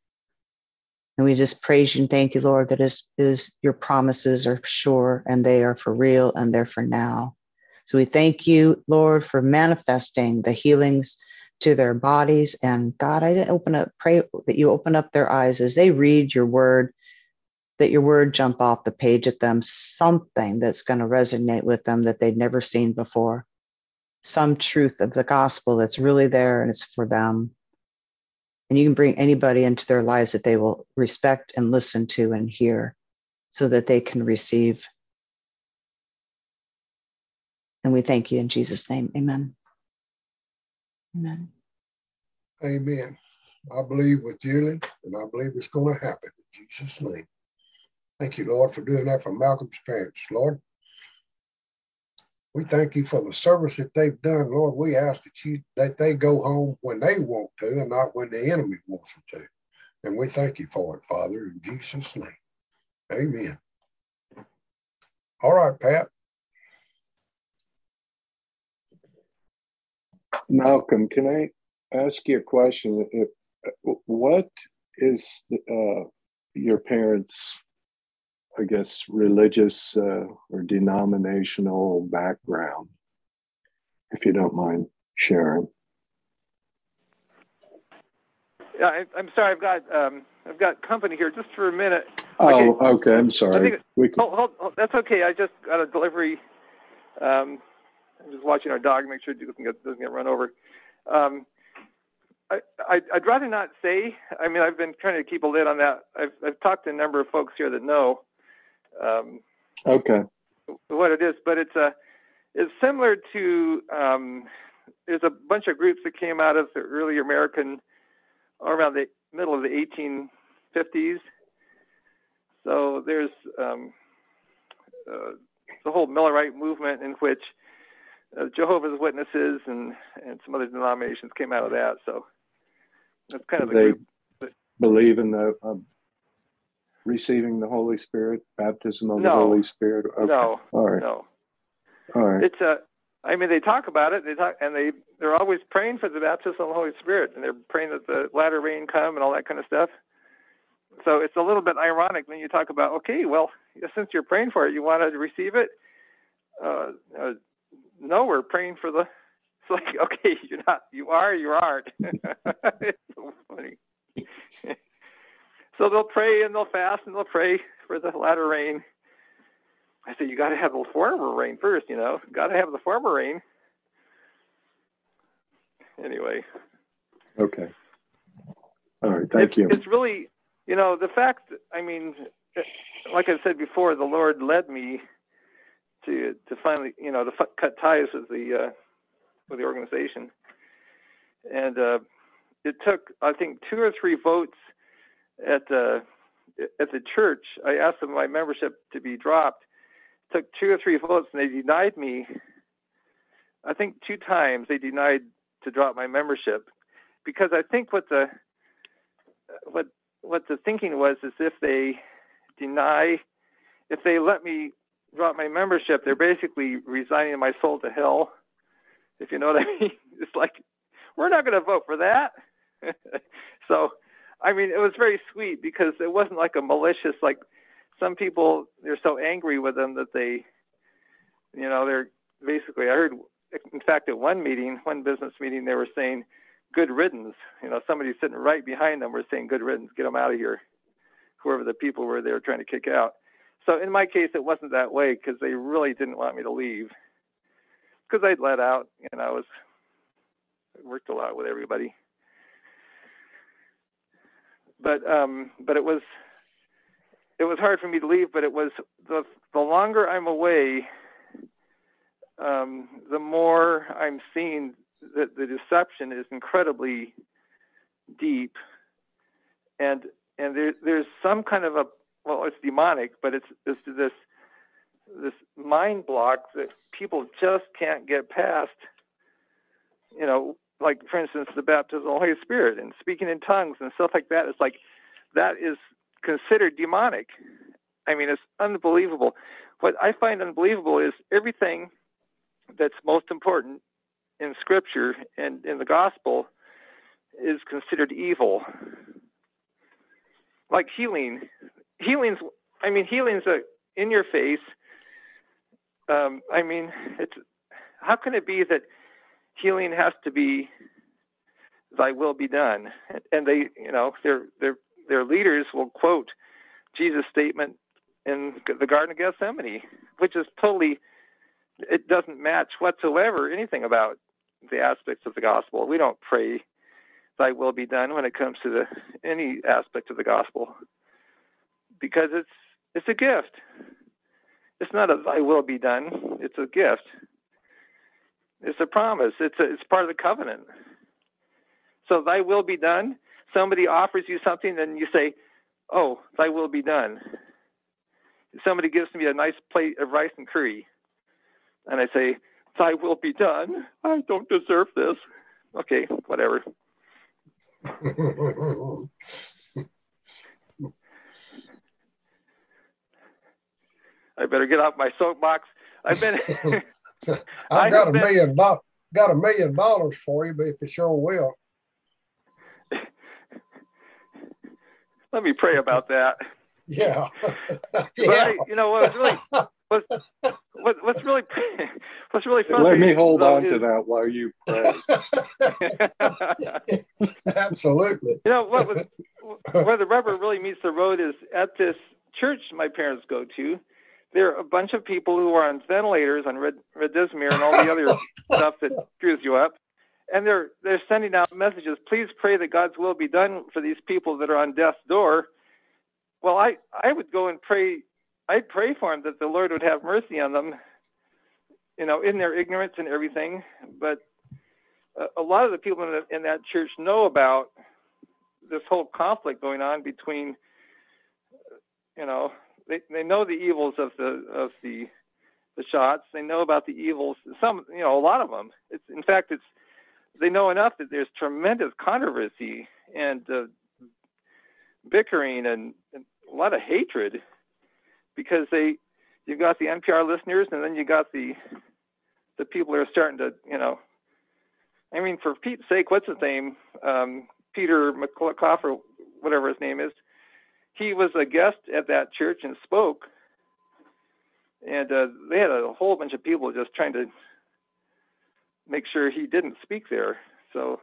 And we just praise you and thank you, Lord, that is, is your promises are sure and they are for real and they're for now. So we thank you, Lord, for manifesting the healings to their bodies. And God, I open up, pray that you open up their eyes as they read your word, that your word jump off the page at them, something that's going to resonate with them that they'd never seen before. Some truth of the gospel that's really there and it's for them. And you can bring anybody into their lives that they will respect and listen to and hear so that they can receive. And we thank you in Jesus' name. Amen. Amen. Amen. I believe with Julie, and I believe it's going to happen in Jesus' name. Thank you, Lord, for doing that for Malcolm's parents, Lord. We thank you for the service that they've done, Lord. We ask that you that they go home when they want to and not when the enemy wants them to. And we thank you for it, Father, in Jesus' name. Amen. All right, Pat. Malcolm, can I ask you a question? If, what is uh, your parents' I guess, religious uh, or denominational background, if you don't mind sharing? Yeah, I, I'm sorry. I've got um, I've got company here just for a minute. Oh, okay. okay. I'm sorry. It, we can... hold, hold, hold, that's okay. I just got a delivery. Um, I'm just watching our dog, make sure it doesn't get, doesn't get run over. Um, I, I, I'd rather not say. I mean, I've been trying to keep a lid on that. I've, I've talked to a number of folks here that know. Um, okay. What it is, but it's a it's similar to um, there's a bunch of groups that came out of the early American around the middle of the eighteen fifties. So there's um, uh, the whole Millerite movement in which uh, Jehovah's Witnesses and and some other denominations came out of that. So that's kind of the they group. That, believe in the. Uh, Receiving the Holy Spirit, baptism of no, the Holy Spirit. Okay. No, all right, no. All right. It's a. I mean, they talk about it. They talk, and they they're always praying for the baptism of the Holy Spirit, and they're praying that the latter rain come and all that kind of stuff. So it's a little bit ironic when you talk about, okay, well, since you're praying for it, you want to receive it. Uh, uh, no, we're praying for the. It's like, okay, you're not. You are. You aren't. It's so funny. So they'll pray and they'll fast and they'll pray for the latter rain. I said, you got to have the former rain first, you know. Got to have the former rain. Anyway. Okay. All right. Thank it's, you. It's really, you know, the fact. I mean, like I said before, the Lord led me to to finally, you know, to f- cut ties with the uh, with the organization, and uh, it took, I think, two or three votes at uh, at the church. I asked them my membership to be dropped. It took two or three votes, and they denied me. I think two times they denied to drop my membership, because I think what the what what the thinking was is if they deny, if they let me drop my membership, they're basically resigning my soul to hell. If you know what I mean, it's like, we're not going to vote for that. So. I mean, it was very sweet because it wasn't like a malicious, like some people, they're so angry with them that they, you know, they're basically, I heard, in fact, at one meeting, one business meeting, they were saying, good riddance. You know, somebody sitting right behind them was saying, good riddance, get them out of here, whoever the people were they were trying to kick out. So in my case, it wasn't that way because they really didn't want me to leave because I'd let out, and I was, I worked a lot with everybody. But um, but it was it was hard for me to leave. But it was the the longer I'm away, um, the more I'm seeing that the deception is incredibly deep, and and there, there's some kind of a well, it's demonic, but it's, it's this this mind block that people just can't get past. You know. Like, for instance, the baptism of the Holy Spirit and speaking in tongues and stuff like that. It's like that is considered demonic. I mean, it's unbelievable. What I find unbelievable is everything that's most important in Scripture and in the gospel is considered evil. Like healing. Healing's, I mean, healing's a in your face. Um, I mean, it's how can it be that healing has to be thy will be done? And they, you know, their their their leaders will quote Jesus' statement in the Garden of Gethsemane, which is totally, it doesn't match whatsoever anything about the aspects of the gospel. We don't pray thy will be done when it comes to the any aspect of the gospel, because it's it's a gift. It's not a thy will be done. It's a gift. It's a promise. It's a, it's part of the covenant. So thy will be done. Somebody offers you something, and you say, oh, thy will be done. Somebody gives me a nice plate of rice and curry, and I say, thy will be done. I don't deserve this. Okay, whatever. I better get off my soapbox. I've been. I've got a been, million dollars. Got a million dollars for you, but if it sure will. Let me pray about that. Yeah. But I, you know what really what's what, what's really what's really fun. Let me hold on is, to that while you pray. Absolutely. You know what was where the rubber really meets the road is at this church my parents go to. There are a bunch of people who are on ventilators, on Red, Redismere and all the other stuff that screws you up. And they're they're sending out messages, please pray that God's will be done for these people that are on death's door. Well, I, I would go and pray, I'd pray for them that the Lord would have mercy on them, you know, in their ignorance and everything. But a, a lot of the people in, the, in that church know about this whole conflict going on between, you know, They they know the evils of the of the the shots. They know about the evils. Some, you know, a lot of them. It's in fact, it's they know enough that there's tremendous controversy and uh, bickering and, and a lot of hatred because they you've got the N P R listeners and then you got the the people who are starting to, you know, I mean, for Pete's sake, what's his name? Um, Peter McCullough or whatever his name is. He was a guest at that church and spoke, and uh, they had a whole bunch of people just trying to make sure he didn't speak there. So,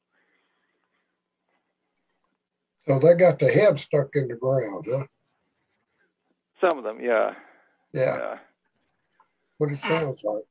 so they got the head stuck in the ground, huh? Some of them, yeah. Yeah. yeah. What it sounds like.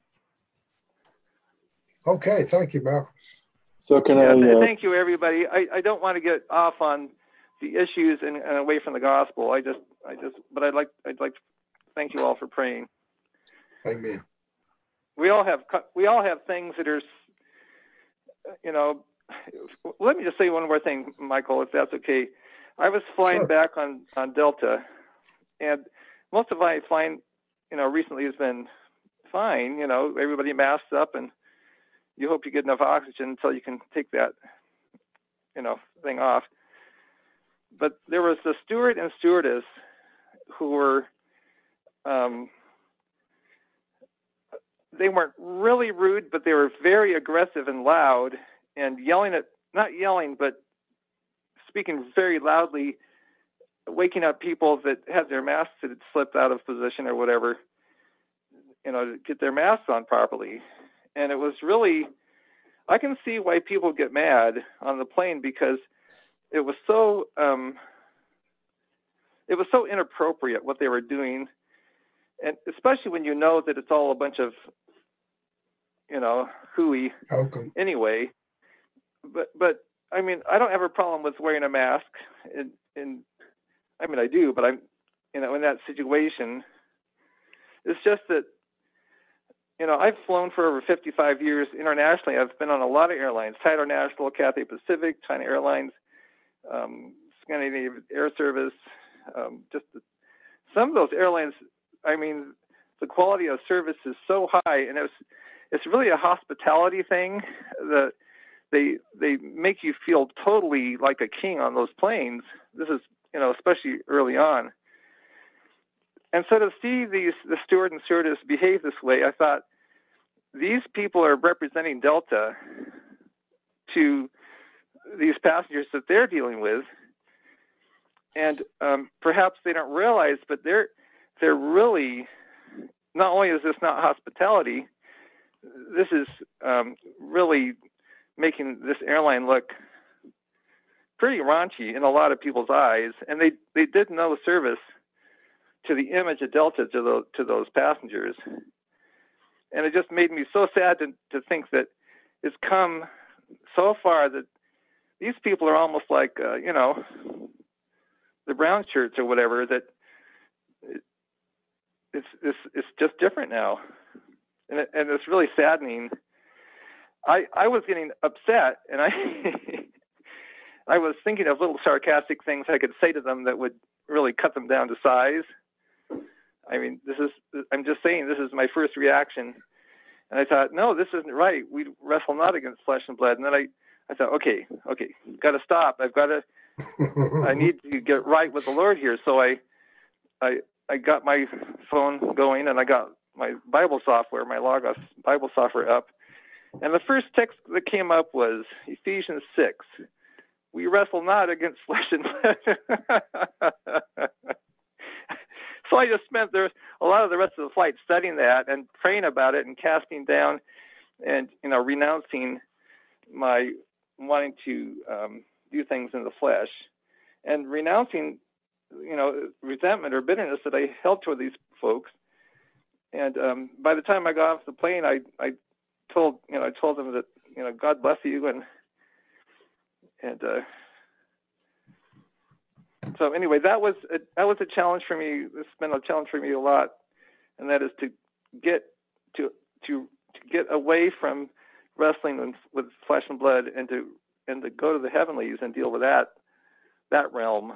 Okay, thank you, Malcolm. So can yeah, I? Uh... Thank you, everybody. I, I don't want to get off on the issues and, and away from the gospel. I just, I just, but I'd like, I'd like to thank you all for praying. Amen. We all have, we all have things that are, you know. Let me just say one more thing, Michael, if that's okay. I was flying sure. back on on Delta, and most of my flying, you know, recently has been fine. You know, everybody masks up, and you hope you get enough oxygen until you can take that, you know, thing off. But there was the steward and stewardess who were, um, they weren't really rude, but they were very aggressive and loud and yelling at, not yelling, but speaking very loudly, waking up people that had their masks that had slipped out of position or whatever, you know, to get their masks on properly. And it was really, I can see why people get mad on the plane because it was so, um, it was so inappropriate what they were doing, and especially when you know that it's all a bunch of, you know, hooey okay. anyway. But but I mean, I don't have a problem with wearing a mask. In, in I mean, I do, but I'm, you know, in that situation, it's just that, you know, I've flown for over fifty-five years internationally. I've been on a lot of airlines: Tidal National, Cathay Pacific, China Airlines, um, Scandinavian Air Service. Um, just the, some of those airlines, I mean, the quality of service is so high, and it's it's really a hospitality thing. The they they make you feel totally like a king on those planes. This is, you know, especially early on. And so to see these the steward and stewardess behave this way, I thought these people are representing Delta to these passengers that they're dealing with. And um, perhaps they don't realize, but they're they're really, not only is this not hospitality, this is um, really making this airline look pretty raunchy in a lot of people's eyes. And they, they did no service to the image of Delta to those to those passengers. And it just made me so sad to to think that it's come so far that these people are almost like uh, you know, the brown shirts or whatever, that it, it's, it's, it's just different now. And, it, and it's really saddening. I, I was getting upset, and I I was thinking of little sarcastic things I could say to them that would really cut them down to size. I mean, this is, I'm just saying, this is my first reaction. And I thought, no, this isn't right. We wrestle not against flesh and blood. And then I, I thought, okay, okay, got to stop. I've got to, I need to get right with the Lord here. So I, I, I got my phone going and I got my Bible software, my Logos Bible software up. And the first text that came up was Ephesians six. We wrestle not against flesh and blood. So I just spent there a lot of the rest of the flight studying that and praying about it and casting down and, you know, renouncing my wanting to um, do things in the flesh and renouncing, you know, resentment or bitterness that I held toward these folks. And um, by the time I got off the plane, I, I told, you know, I told them that, you know, God bless you. And, and, uh, So anyway, that was a, that was a challenge for me. It's been a challenge for me a lot, and that is to get to to to get away from wrestling with, with flesh and blood, and to and to go to the heavenlies and deal with that that realm.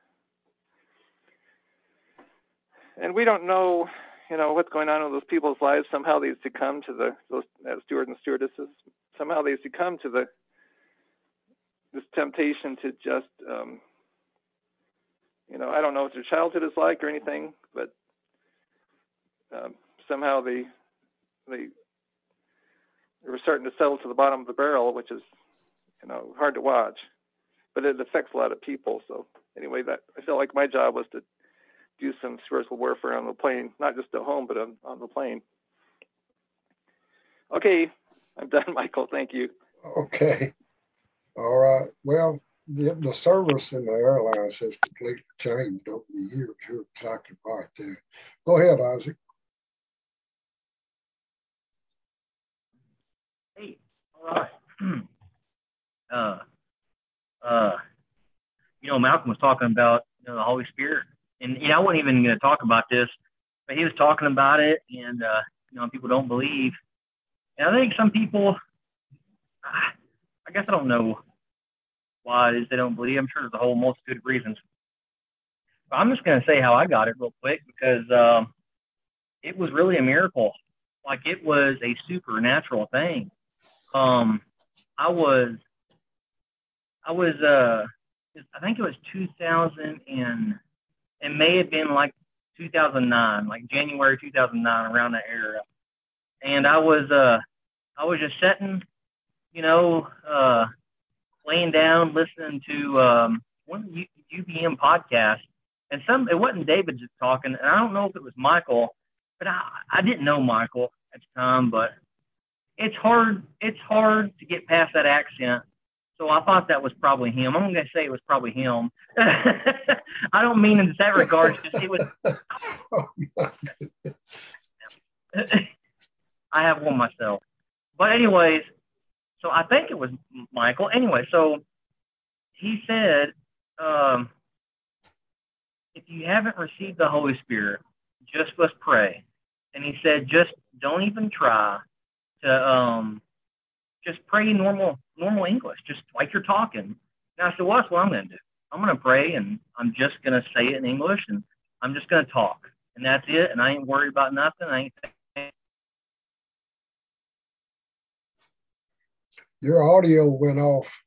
And we don't know, you know, what's going on in those people's lives. Somehow they succumb to the those uh, steward and stewardesses. Somehow they succumb to the this temptation to just. Um, You know, I don't know what their childhood is like or anything, but um, somehow they they they were starting to settle to the bottom of the barrel, which is, you know, hard to watch. But it affects a lot of people. So anyway, that I felt like my job was to do some spiritual warfare on the plane, not just at home, but on, on the plane. Okay, I'm done, Michael. Thank you. Okay. All right. Well, the, the service in the airlines has completely changed over the years. You're exactly right there. Go ahead, Isaac. Hey, all right. uh, uh, you know, Malcolm was talking about, you know, the Holy Spirit, and you know, I wasn't even going to talk about this, but he was talking about it, and uh, you know, people don't believe, and I think some people, I guess I don't know why it is they don't believe. I'm sure there's a whole multitude of reasons. But I'm just going to say how I got it real quick, because um, it was really a miracle. Like, it was a supernatural thing. Um, I was, I was, uh, I think it was two thousand, and it may have been like two thousand nine, like January two thousand nine, around that era. And I was, uh, I was just sitting, you know, uh, laying down, listening to um, one of the U B M podcasts, and some, it wasn't David just talking, and I don't know if it was Michael, but I, I didn't know Michael at the time, but it's hard, it's hard to get past that accent. So I thought that was probably him. I'm going to say it was probably him. I don't mean in that regard, just it was. I have one myself. But anyways, so I think it was Michael. Anyway, so he said, um, if you haven't received the Holy Spirit, just let's pray. And he said, just don't even try to um, just pray normal normal English, just like you're talking. And I said, well, that's what I'm going to do. I'm going to pray, and I'm just going to say it in English, and I'm just going to talk. And that's it, and I ain't worried about nothing. I ain't. Your audio went off.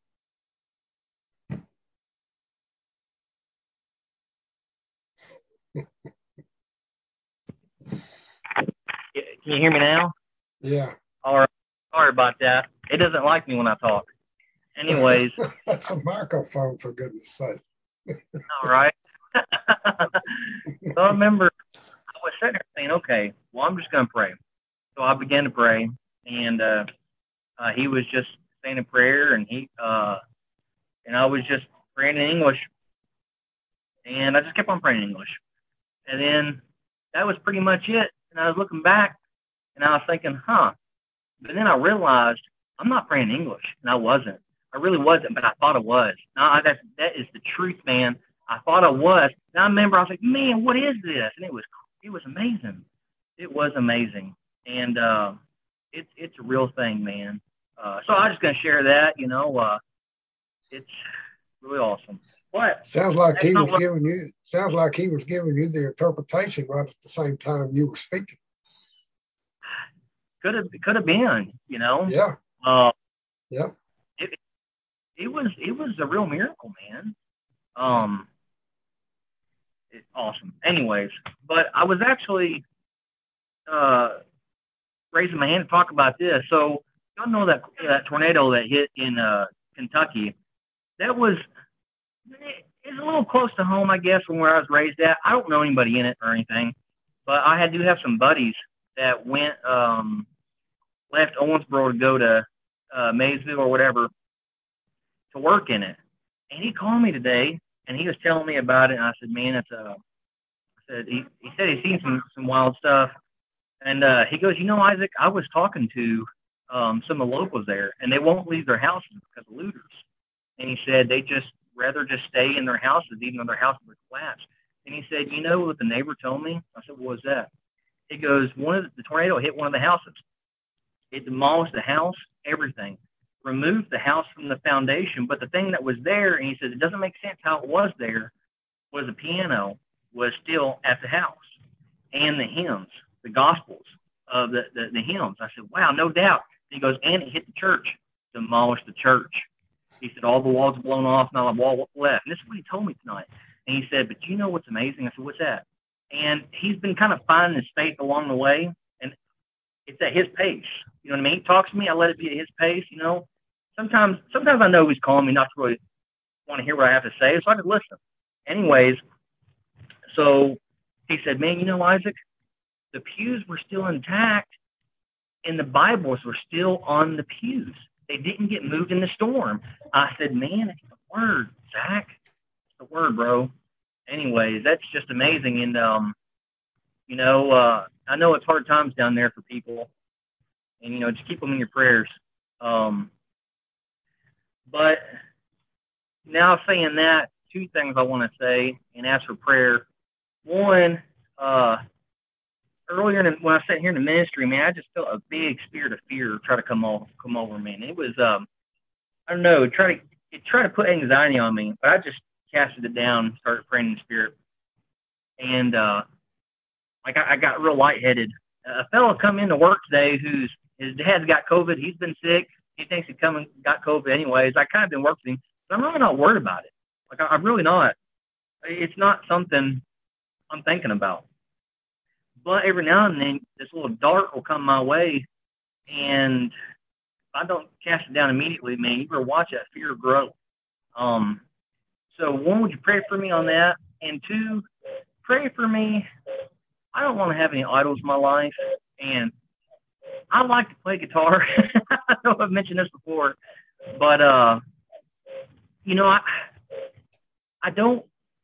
Can you hear me now? Yeah. All right. Sorry about that. It doesn't like me when I talk. Anyways. That's a microphone, for goodness sake. All right. So I remember I was sitting there saying, okay, well, I'm just going to pray. So I began to pray, and uh, uh, he was just saying a prayer, and he uh, and I was just praying in English, and I just kept on praying in English. And then that was pretty much it. And I was looking back, and I was thinking, huh. But then I realized I'm not praying English, and I wasn't. I really wasn't, but I thought I was. No, that that is the truth, man. I thought I was. And I remember I was like, man, what is this? And it was it was amazing. It was amazing, and uh, it's it's a real thing, man. Uh, so I'm just gonna share that. You know, uh, it's really awesome. But sounds like that's he not was what- giving you. Sounds like he was giving you the interpretation right at the same time you were speaking. could have could have been, you know. Yeah. Uh, Yep. it it was it was a real miracle, man. Um, it's awesome. Anyways, but I was actually uh raising my hand to talk about this. So y'all know that that tornado that hit in uh Kentucky. That was it's a little close to home, I guess, from where I was raised at. I don't know anybody in it or anything, but I had do have some buddies that went um left Owensboro to go to uh, Maysville or whatever to work in it. And he called me today and he was telling me about it. And I said, man, it's uh, I said, he, he said he's seen some, some wild stuff. And uh, he goes, you know, Isaac, I was talking to um, some of the locals there and they won't leave their houses because of looters. And he said, they just rather just stay in their houses, even though their houses are collapsed. And he said, you know what the neighbor told me? I said, what was that? He goes, one of the, the tornado hit one of the houses. It demolished the house, everything, removed the house from the foundation. But the thing that was there, and he said, it doesn't make sense how it was there, was the piano was still at the house and the hymns, the gospels of the, the, the hymns. I said, wow, no doubt. He goes, and it hit the church, demolished the church. He said, all the walls blown off, not a wall left. And this is what he told me tonight. And he said, but you know what's amazing? I said, what's that? And he's been kind of finding his faith along the way. And it's at his pace. You know what I mean? He talks to me, I let it be at his pace, you know. Sometimes sometimes I know he's calling me not to really want to hear what I have to say, so I could listen. Anyways, so he said, man, you know, Isaac, the pews were still intact and the Bibles were still on the pews. They didn't get moved in the storm. I said, man, it's the word, Zach. It's the word, bro. Anyways, that's just amazing. And, um, you know, uh, I know it's hard times down there for people. And, you know, just keep them in your prayers. Um, but now saying that, two things I want to say and ask for prayer. One, uh, earlier in, when I sat here in the ministry, man, I just felt a big spirit of fear try to come over, come over me. And it was, um, I don't know, try to, it tried to put anxiety on me, but I just casted it down and started praying in the spirit. And, uh, like I, I got real lightheaded. A fellow come into work today who's, his dad's got COVID. He's been sick. He thinks he come and got COVID anyways. I kind of been working with him, but I'm really not worried about it. Like I, I'm really not. It's not something I'm thinking about. But every now and then, this little dart will come my way, and if I don't cast it down immediately, man, you better watch that fear grow. Um, so one, would you pray for me on that? And two, pray for me. I don't want to have any idols in my life, and I like to play guitar. I know I've mentioned this before, but uh, you know, I I don't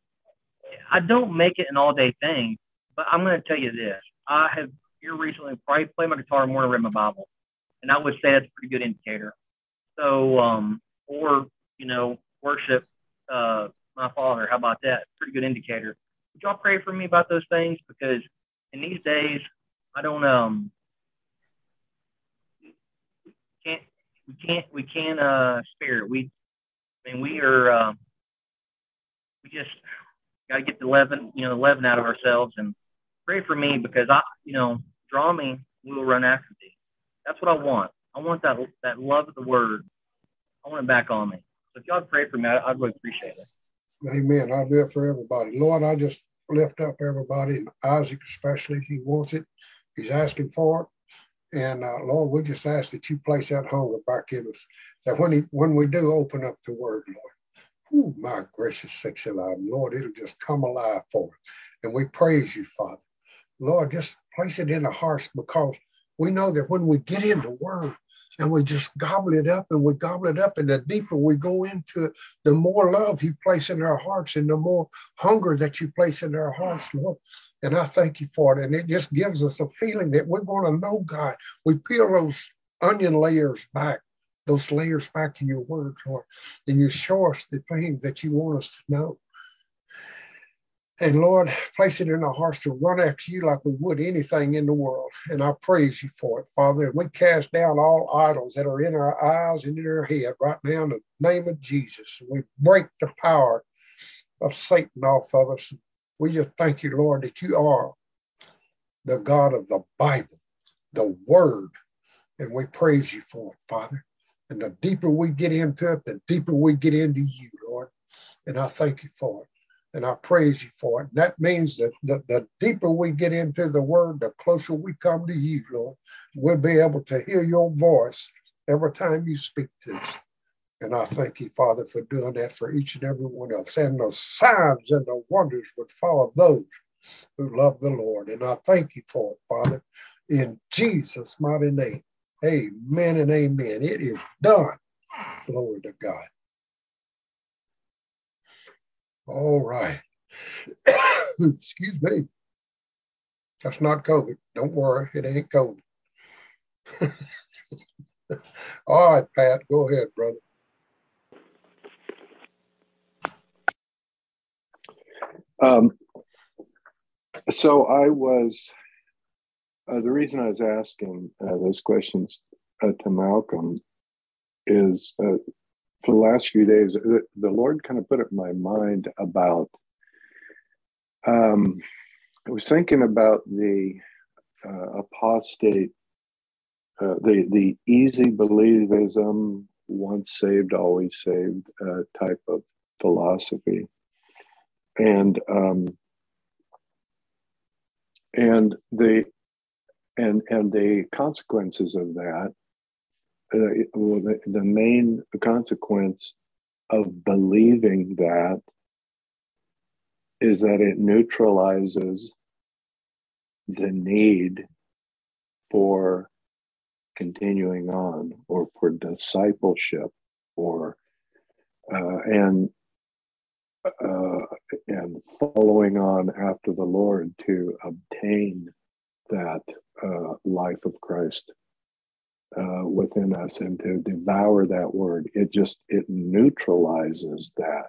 I don't make it an all day thing. But I'm going to tell you this: I have here recently probably played my guitar more than read my Bible, and I would say that's a pretty good indicator. So, um, or you know, worship uh, my Father. How about that? Pretty good indicator. Would y'all pray for me about those things? Because in these days, I don't um. Can't we can't we can't uh spare it. We I mean we are uh, we just got to get the leaven you know the leaven out of ourselves and pray for me, because I you know draw me, we will run after thee. That's what I want. I want that that love of the word. I want it back on me. So if y'all pray for me, I, I'd really appreciate it. Amen. I'll do it for everybody. Lord, I just lift up everybody, and Isaac especially. He wants it. He's asking for it. And uh, Lord, we just ask that you place that hunger back in us, that when he, when we do open up the word, Lord, oh my gracious sakes alive, Lord, it'll just come alive for us. And we praise you, Father. Lord, just place it in our hearts, because we know that when we get in the word and we just gobble it up and we gobble it up, and the deeper we go into it, the more love you place in our hearts and the more hunger that you place in our hearts, Lord. And I thank you for it. And it just gives us a feeling that we're going to know God. We peel those onion layers back, those layers back in your word, Lord. And you show us the things that you want us to know. And Lord, place it in our hearts to run after you like we would anything in the world. And I praise you for it, Father. And we cast down all idols that are in our eyes and in our head right now in the name of Jesus. And we break the power of Satan off of us. We just thank you, Lord, that you are the God of the Bible, the Word. And we praise you for it, Father. And the deeper we get into it, the deeper we get into you, Lord. And I thank you for it. And I praise you for it. And that means that the, the deeper we get into the word, the closer we come to you, Lord. We'll be able to hear your voice every time you speak to us. And I thank you, Father, for doing that for each and every one of us. And the signs and the wonders would follow those who love the Lord. And I thank you for it, Father, in Jesus' mighty name. Amen and amen. It is done. Glory to God. All right. Excuse me. That's not COVID. Don't worry. It ain't COVID. All right, Pat, go ahead, brother. Um, so I was, uh, the reason I was asking uh, those questions uh, to Malcolm is uh, for the last few days, the, the Lord kind of put it in my mind about, um, I was thinking about the uh, apostate, uh, the, the easy believism, once saved, always saved uh, type of philosophy. And um, and the and and the consequences of that, uh, well, the, the main consequence of believing that is that it neutralizes the need for continuing on or for discipleship or uh, and uh, and following on after the Lord to obtain that uh, life of Christ uh, within us and to devour that word. It just, it neutralizes that.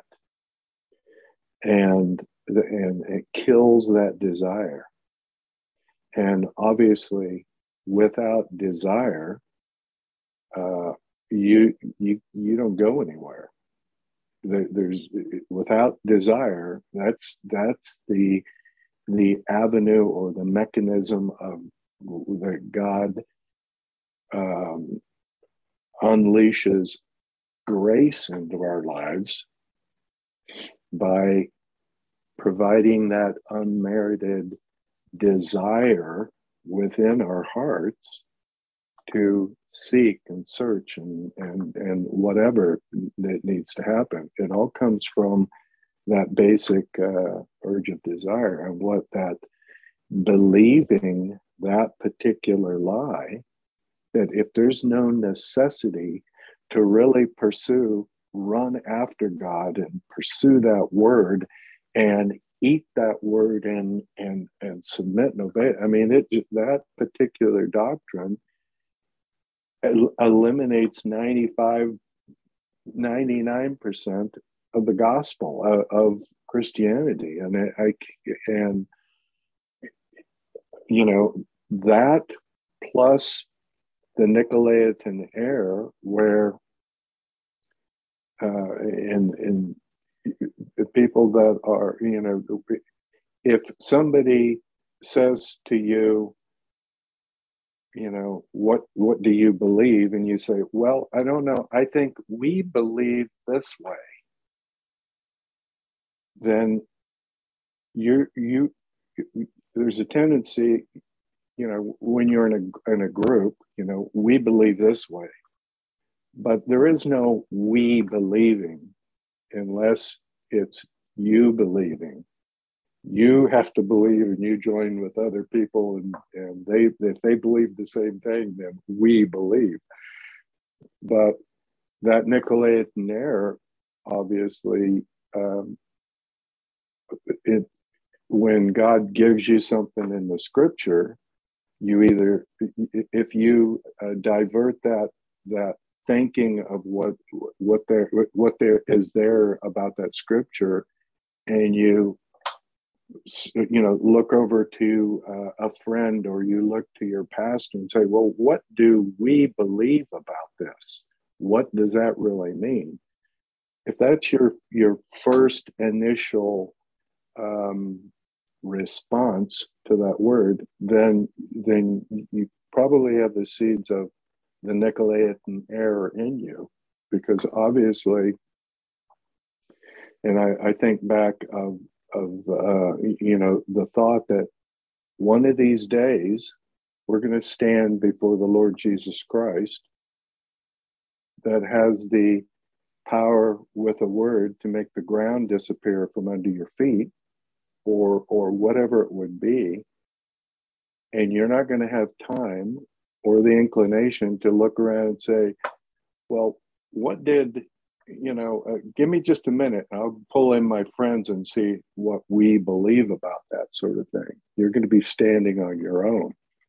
And, the, and it kills that desire. And obviously, without desire, uh, you, you, you don't go anywhere. There's without desire, that's that's the the avenue or the mechanism of that God um, unleashes grace into our lives by providing that unmerited desire within our hearts to seek and search and, and, and whatever that needs to happen. It all comes from that basic uh, urge of desire, and what that believing that particular lie, that if there's no necessity to really pursue, run after God and pursue that word and eat that word and and and submit and obey. I mean, it that particular doctrine eliminates ninety-five, ninety-nine percent of the gospel uh, of Christianity. And I, I, and, you know, that plus the Nicolaitan error where, uh, in, in the people that are, you know, if somebody says to you, you know, what what do you believe? And you say, well, I don't know. I think we believe this way. Then you you there's a tendency, you know, when you're in a in a group, you know, we believe this way. But there is no we believing unless it's you believing. You have to believe, and you join with other people, and, and they if they believe the same thing, then we believe. But that Nicolaitan error, obviously, um, it when God gives you something in the Scripture, you either if you uh, divert that that thinking of what what there what there is there about that Scripture, and you you know, look over to uh, a friend, or you look to your pastor and say, well, what do we believe about this? What does that really mean? If that's your your first initial um, response to that word, then then you probably have the seeds of the Nicolaitan error in you, because obviously, and I, I think back of of uh, you know, the thought that one of these days we're going to stand before the Lord Jesus Christ, that has the power with a word to make the ground disappear from under your feet, or or whatever it would be, and you're not going to have time or the inclination to look around and say, well, what did, you know, uh, give me just a minute, I'll pull in my friends and see what we believe about that sort of thing. You're going to be standing on your own.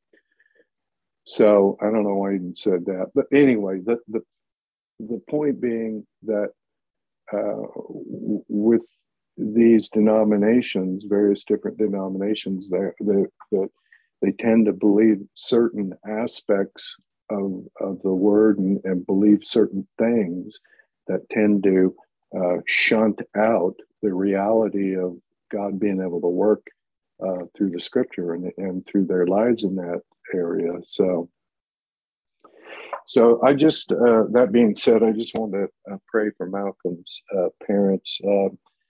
So I don't know why I even said that, but anyway, the the, the point being that uh, w- with these denominations, various different denominations, they, they, they, they tend to believe certain aspects of, of the word, and, and believe certain things that tend to uh, shunt out the reality of God being able to work uh, through the scripture and, and through their lives in that area. So, so I just, uh, that being said, I just want to uh, pray for Malcolm's uh, parents. Uh,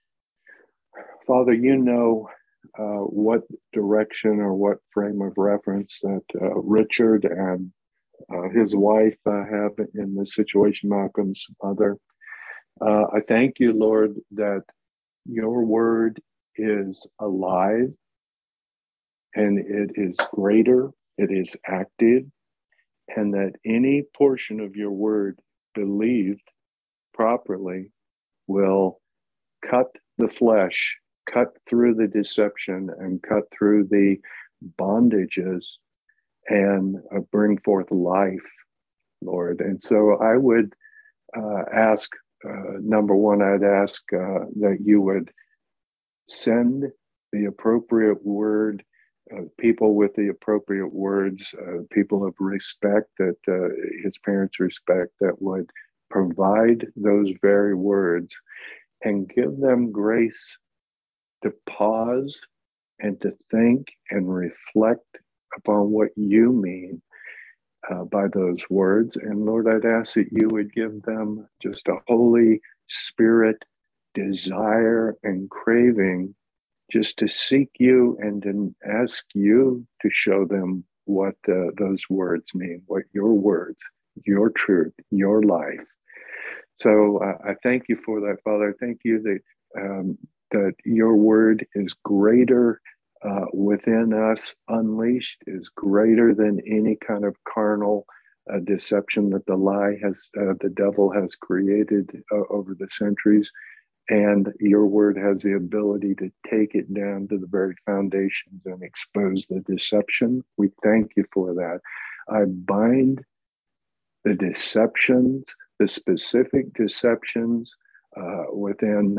Father, you know uh, what direction or what frame of reference that uh, Richard and uh, his wife uh, have in this situation, Malcolm's mother. Uh, I thank you, Lord, that your word is alive, and it is greater, it is active, and that any portion of your word believed properly will cut the flesh, cut through the deception, and cut through the bondages, and uh, bring forth life, Lord. And so I would uh, ask, uh, number one, I'd ask uh, that you would send the appropriate word, uh, people with the appropriate words, uh, people of respect, that uh, his parents respect, that would provide those very words and give them grace to pause and to think and reflect upon what you mean uh, by those words. And Lord, I'd ask that you would give them just a Holy Spirit desire and craving just to seek you and to ask you to show them what uh, those words mean, what your words, your truth, your life. So uh, I thank you for that, Father. I thank you that um, that your word is greater uh, within us, unleashed, is greater than any kind of carnal uh, deception that the lie has, uh, the devil has created uh, over the centuries. And your word has the ability to take it down to the very foundations and expose the deception. We thank you for that. I bind the deceptions, the specific deceptions uh, within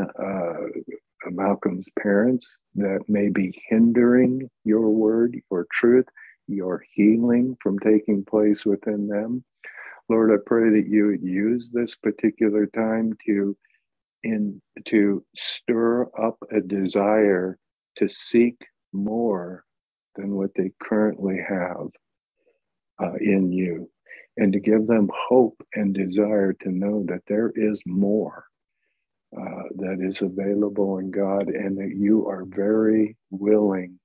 uh, Malcolm's parents that may be hindering your word, your truth, your healing from taking place within them. Lord, I pray that you would use this particular time to in to stir up a desire to seek more than what they currently have uh, in you, and to give them hope and desire to know that there is more uh, that is available in God, and that you are very willing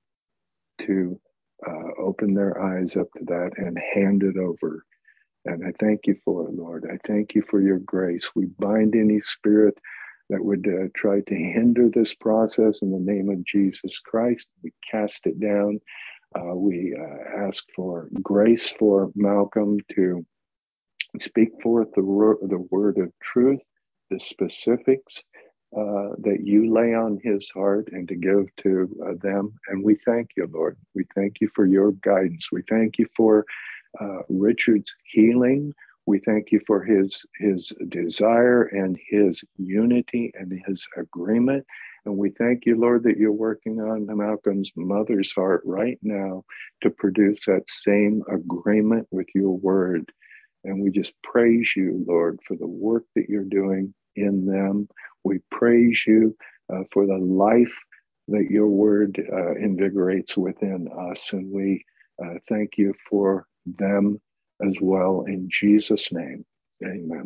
to uh, open their eyes up to that and hand it over. And I thank you for it, Lord. I thank you for your grace. We bind any spirit that would uh, try to hinder this process in the name of Jesus Christ. We cast it down. Uh, we uh, ask for grace for Malcolm to speak forth the, ro- the word of truth, the specifics uh, that you lay on his heart, and to give to uh, them. And we thank you, Lord. We thank you for your guidance. We thank you for uh, Richard's healing. We thank you for his his desire and his unity and his agreement. And we thank you, Lord, that you're working on Malcolm's mother's heart right now to produce that same agreement with your word. And we just praise you, Lord, for the work that you're doing in them. We praise you uh, for the life that your word uh, invigorates within us. And we uh, thank you for them as well. In Jesus' name, amen.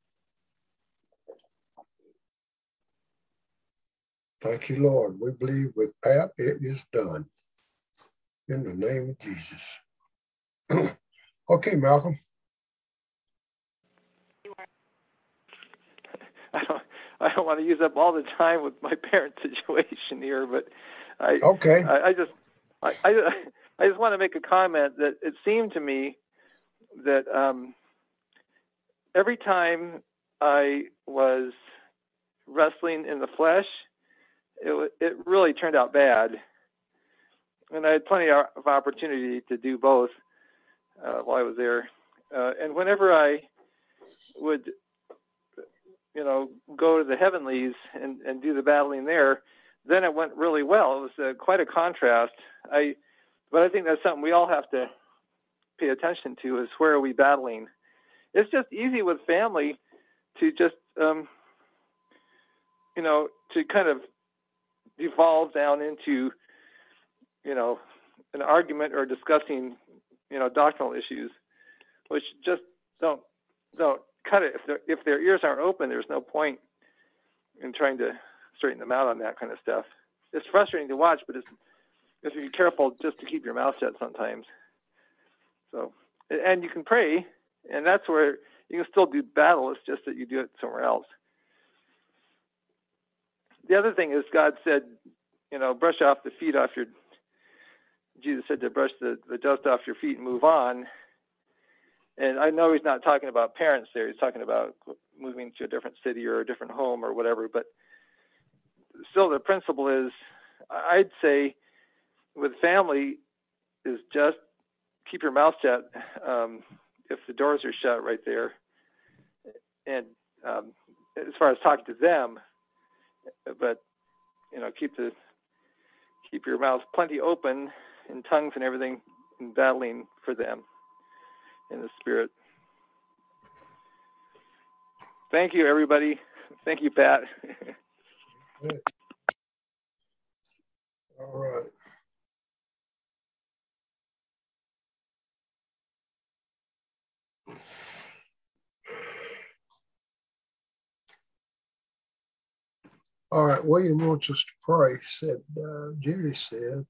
Thank you, Lord. We believe with Pat, it is done. In the name of Jesus. Okay, Malcolm. I don't, I don't want to use up all the time with my parent situation here, but I, okay. I, I just, I, I, I just want to make a comment that it seemed to me that um, every time I was wrestling in the flesh, it it really turned out bad, and I had plenty of opportunity to do both uh, while I was there. Uh, and whenever I would, you know, go to the heavenlies and, and do the battling there, then it went really well. It was uh, quite a contrast. I, but I think that's something we all have to pay attention to: is where are we battling? It's just easy with family to just, um, you know, to kind of devolve down into, you know, an argument or discussing, you know, doctrinal issues, which just don't don't cut it. If, if their ears aren't open, there's no point in trying to straighten them out on that kind of stuff. It's frustrating to watch, but it's you have to be careful just to keep your mouth shut sometimes. So, and you can pray, and that's where you can still do battle. It's just that you do it somewhere else. The other thing is, God said, you know, brush off the feet off your, Jesus said to brush the, the dust off your feet and move on. And I know he's not talking about parents there. He's talking about moving to a different city or a different home or whatever. But still, the principle is, I'd say, with family, is just keep your mouth shut um, if the doors are shut right there. And um, as far as talking to them, but, you know, keep the keep your mouth plenty open and tongues and everything and battling for them in the spirit. Thank you, everybody. Thank you, Pat. All right. All right, William wants us to pray, said uh, Judy said.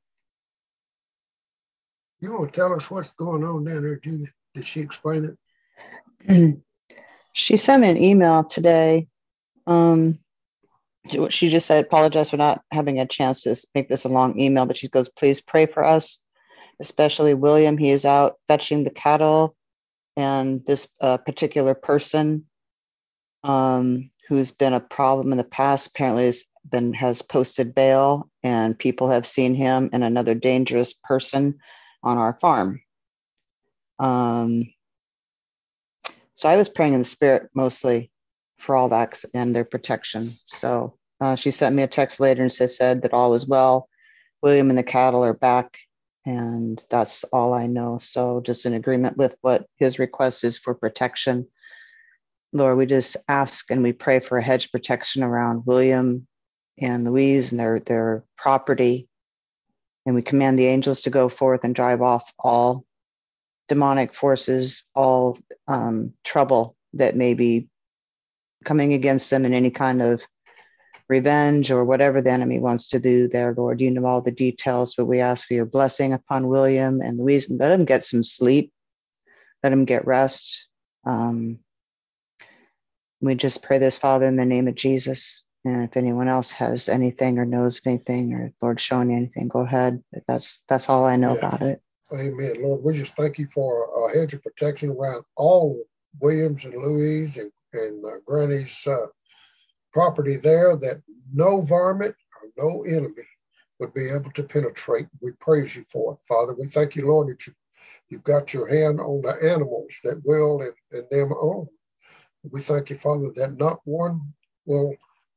You want to tell us what's going on down there, Judy? Did she explain it? She sent me an email today. Um, she just said, apologize for not having a chance to make this a long email, but she goes, please pray for us, especially William. He is out fetching the cattle, and this uh, particular person um, who's been a problem in the past apparently has been has posted bail, and people have seen him and another dangerous person on our farm. Um, so I was praying in the spirit mostly for all that and their protection. So uh, she sent me a text later and said, said that all is well. William and the cattle are back, and that's all I know. So just in agreement with what his request is for protection. Lord, we just ask and we pray for a hedge protection around William and Louise and their, their property. And we command the angels to go forth and drive off all demonic forces, all um, trouble that may be coming against them in any kind of revenge or whatever the enemy wants to do there, Lord. You know all the details, but we ask for your blessing upon William and Louise, and let them get some sleep. Let them get rest. Um, we just pray this, Father, in the name of Jesus. And if anyone else has anything or knows anything, or Lord showing you anything, go ahead. But that's that's all I know yeah. about it. Amen. Lord, we just thank you for a hedge of protection around all Williams and Louise and, and uh, Granny's uh, property there, that no varmint or no enemy would be able to penetrate. We praise you for it, Father. We thank you, Lord, that you, you've got your hand on the animals that Will and, and them own. We thank you, Father, that not one will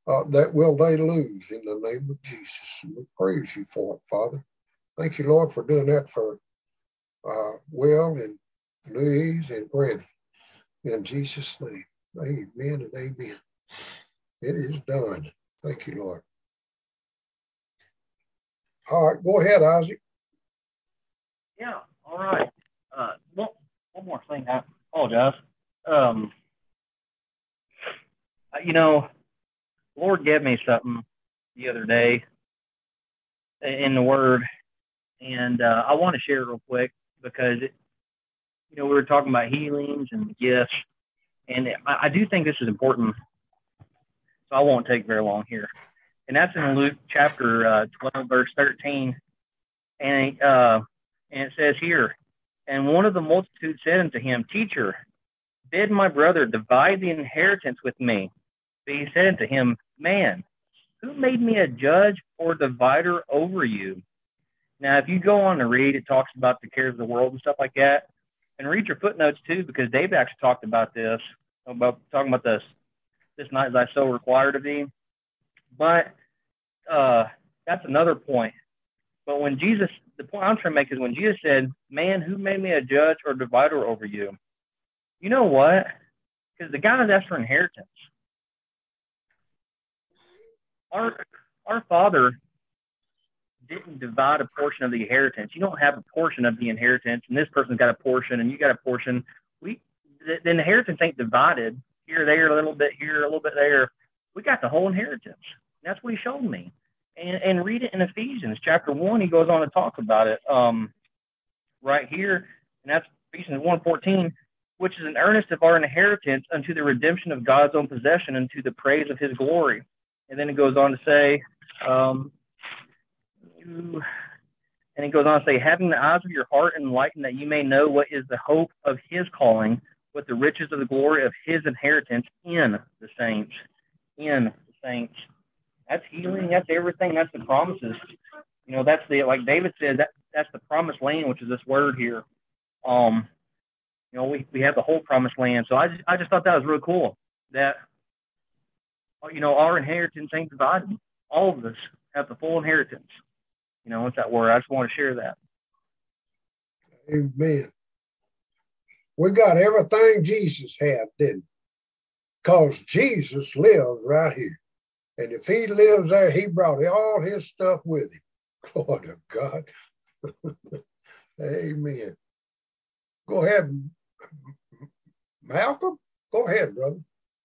uh, that will they lose in the name of Jesus. And we praise you for it, Father. Thank you, Lord, for doing that for uh, Will and Louise and Brandy. In Jesus' name, amen and amen. It is done. Thank you, Lord. All right, go ahead, Isaac. Yeah, all right. Uh, one, one more thing. I apologize. Um, you know, Lord gave me something the other day in the Word, and uh, I want to share it real quick because, it, you know, we were talking about healings and gifts, and I, I do think this is important, so I won't take very long here. And that's in Luke chapter uh, twelve, verse thirteen, and, uh, and it says here, and one of the multitude said unto him, Teacher, bid my brother divide the inheritance with me. But he said unto him, Man, who made me a judge or divider over you? Now, if you go on to read, it talks about the cares of the world and stuff like that. And read your footnotes too, because Dave actually talked about this, about talking about this, this night as I so required of thee. But uh, that's another point. But when Jesus, the point I'm trying to make is when Jesus said, Man, who made me a judge or divider over you? You know what? Because the guy asked for inheritance. Our, our Father didn't divide a portion of the inheritance. You don't have a portion of the inheritance, and this person's got a portion, and you got a portion. We the, the inheritance ain't divided here, there, a little bit here, a little bit there. We got the whole inheritance. That's what he showed me. And, and read it in Ephesians chapter one. He goes on to talk about it um, right here, and that's Ephesians one fourteen, which is an earnest of our inheritance unto the redemption of God's own possession, unto the praise of his glory. And then it goes on to say, um, and it goes on to say, having the eyes of your heart enlightened, that you may know what is the hope of his calling, what the riches of the glory of his inheritance in the saints. In the saints. That's healing. That's everything. That's the promises. You know, that's the, like David said, that that's the promised land, which is this word here. Um, you know, we, we have the whole promised land. So I just, I just thought that was really cool that, you know, our inheritance ain't divided. All of us have the full inheritance. You know, what's that word? I just want to share that. Amen. We got everything Jesus had, didn't we? Because Jesus lives right here. And if he lives there, he brought all his stuff with him. Glory to God. Amen. Go ahead, Malcolm. Go ahead, brother.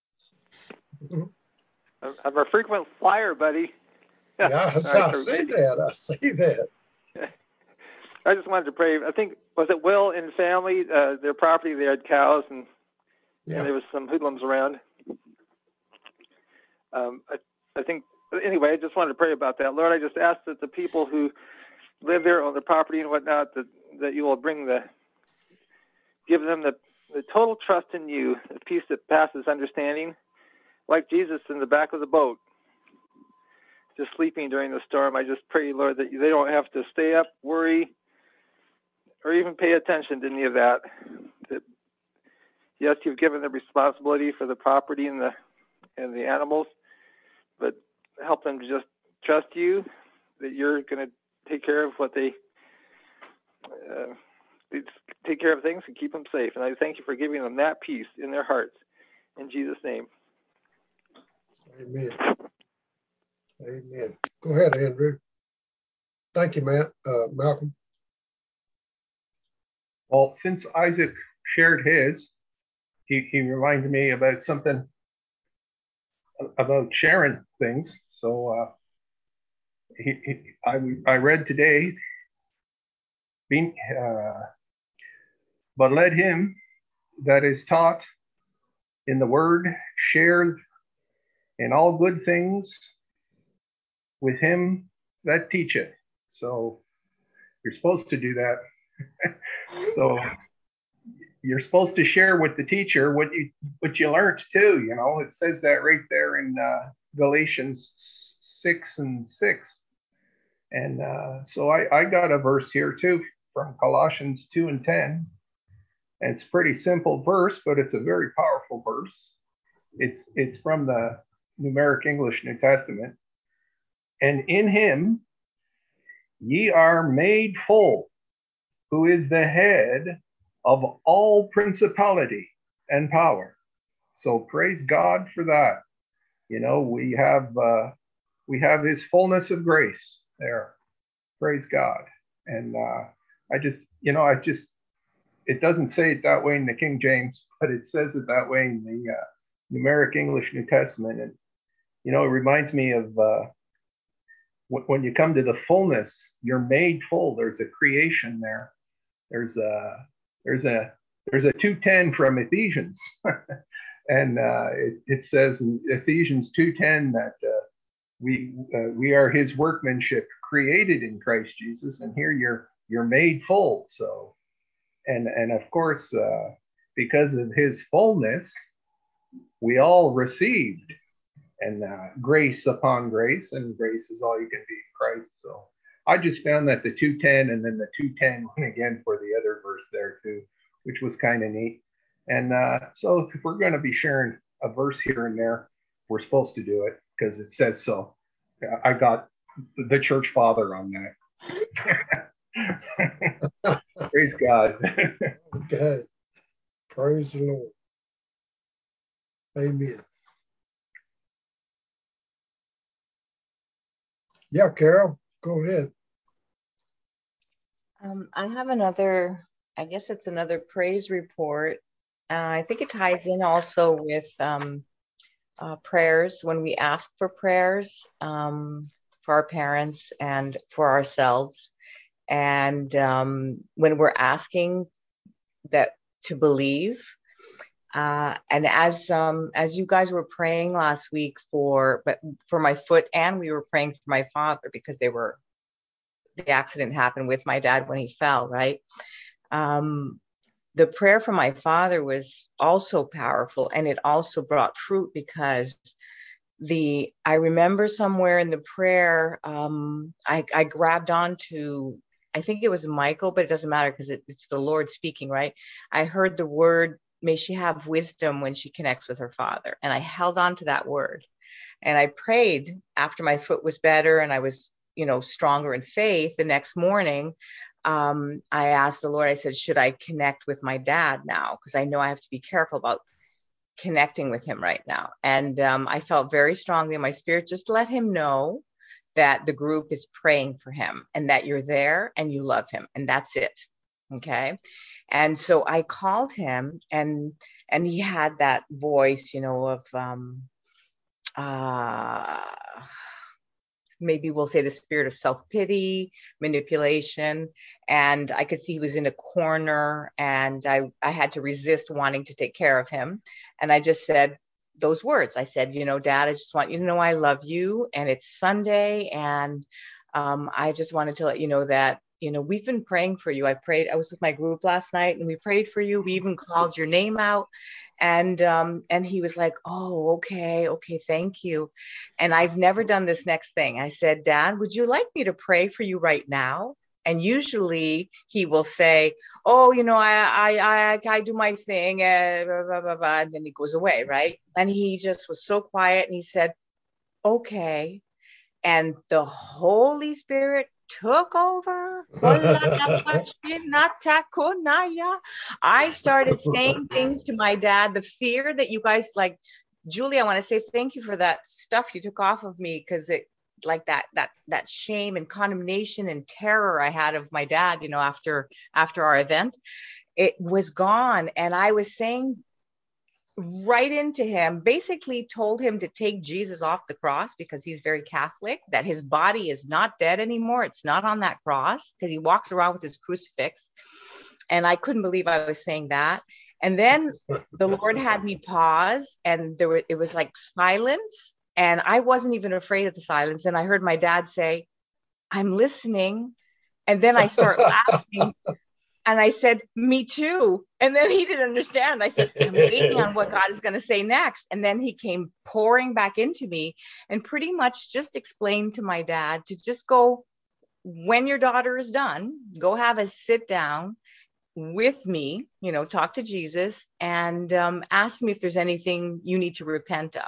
I'm a frequent flyer, buddy. Yeah, I, I see that. I see that. I just wanted to pray. I think, was it Will and family, uh, their property, they had cows, and, yeah. and there was some hoodlums around. Um, I, I think, anyway, I just wanted to pray about that. Lord, I just ask that the people who live there on the property and whatnot, that, that you will bring the, give them the, the total trust in you, the peace that passes understanding, like Jesus in the back of the boat, just sleeping during the storm. I just pray, Lord, that they don't have to stay up, worry, or even pay attention to any of that. That yes, you've given the responsibility for the property and the and the animals, but help them to just trust you, that you're going to take care of what they uh, take care of things and keep them safe. And I thank you for giving them that peace in their hearts. In Jesus' name. Amen. Amen. Go ahead, Andrew. Thank you, Matt. Uh, Malcolm. Well, since Isaac shared his, he, he reminded me about something about sharing things. So uh, he, he, I, I read today, being, uh, but let him that is taught in the word share in all good things with him that teacheth. So you're supposed to do that. So you're supposed to share with the teacher what you what you learned too. You know, it says that right there in uh, Galatians six and six. And uh, so I, I got a verse here too from Colossians two and ten. And it's a pretty simple verse, but it's a very powerful verse. It's it's from the Numeric English New Testament. And in him ye are made full, who is the head of all principality and power. So praise God for that. You know, we have uh, we have his fullness of grace there. Praise God. And uh, I just, you know, I just, it doesn't say it that way in the King James, but it says it that way in the uh, Numeric English New Testament. And, you know, it reminds me of uh, w- when you come to the fullness, you're made full. There's a creation there. There's a, there's a, there's a two ten from Ephesians. And uh, it, it says in Ephesians two ten that uh, we uh, we are his workmanship created in Christ Jesus, and here you're you're made full. So, and and of course, uh, because of his fullness, we all received, and uh, grace upon grace, and grace is all you can be in Christ. So I just found that the two ten and then the two ten went again for the other verse there too, which was kind of neat. And uh, so if we're going to be sharing a verse here and there, we're supposed to do it because it says so. I got the church father on that. Praise God. Okay. Praise the Lord. Amen. Yeah, Carol, go ahead. Um, I have another, I guess it's another praise report. Uh, I think it ties in also with um, uh, prayers when we ask for prayers um, for our parents and for ourselves. And um, when we're asking that to believe. Uh, and as um, as you guys were praying last week for, but for my foot, and we were praying for my father because they were, the accident happened with my dad when he fell, right? Um, the prayer for my father was also powerful, and it also brought fruit because the, I remember somewhere in the prayer, um, I, I grabbed onto, I think it was Michael, but it doesn't matter because it, it's the Lord speaking, right? I heard the word, may she have wisdom when she connects with her father. And I held on to that word. And I prayed after my foot was better and I was, you know, stronger in faith. The next morning, um, I asked the Lord, I said, should I connect with my dad now? Because I know I have to be careful about connecting with him right now. And um, I felt very strongly in my spirit, just let him know that the group is praying for him and that you're there and you love him. And that's it. Okay. And so I called him, and and he had that voice, you know, of um, uh, maybe we'll say the spirit of self-pity, manipulation. And I could see he was in a corner, and I, I had to resist wanting to take care of him. And I just said those words. I said, you know, Dad, I just want you to know I love you, and it's Sunday. And um, I just wanted to let you know that, you know, we've been praying for you. I prayed, I was with my group last night and we prayed for you. We even called your name out. And um, and he was like, oh, okay, okay, thank you. And I've never done this next thing. I said, Dad, would you like me to pray for you right now? And usually he will say, oh, you know, I I I, I do my thing, uh, blah, blah, blah, blah, and then he goes away, right? And he just was so quiet, and he said, okay. And the Holy Spirit took over. I started saying things to my dad, the fear that you guys, like, Julie, I want to say thank you for that stuff you took off of me, because it, like that that that shame and condemnation and terror I had of my dad, you know, after after our event, it was gone. And I was saying right into him, basically told him to take Jesus off the cross because he's very Catholic, that his body is not dead anymore. It's not on that cross, because he walks around with his crucifix. And I couldn't believe I was saying that. And then the Lord had me pause, and there were, it was like silence. And I wasn't even afraid of the silence. And I heard my dad say, I'm listening. And then I start laughing. And I said, me too. And then he didn't understand. I said, I'm waiting on what God is going to say next. And then he came pouring back into me and pretty much just explained to my dad to just go, when your daughter is done, go have a sit down with me, you know, talk to Jesus, and um, ask me if there's anything you need to repent of.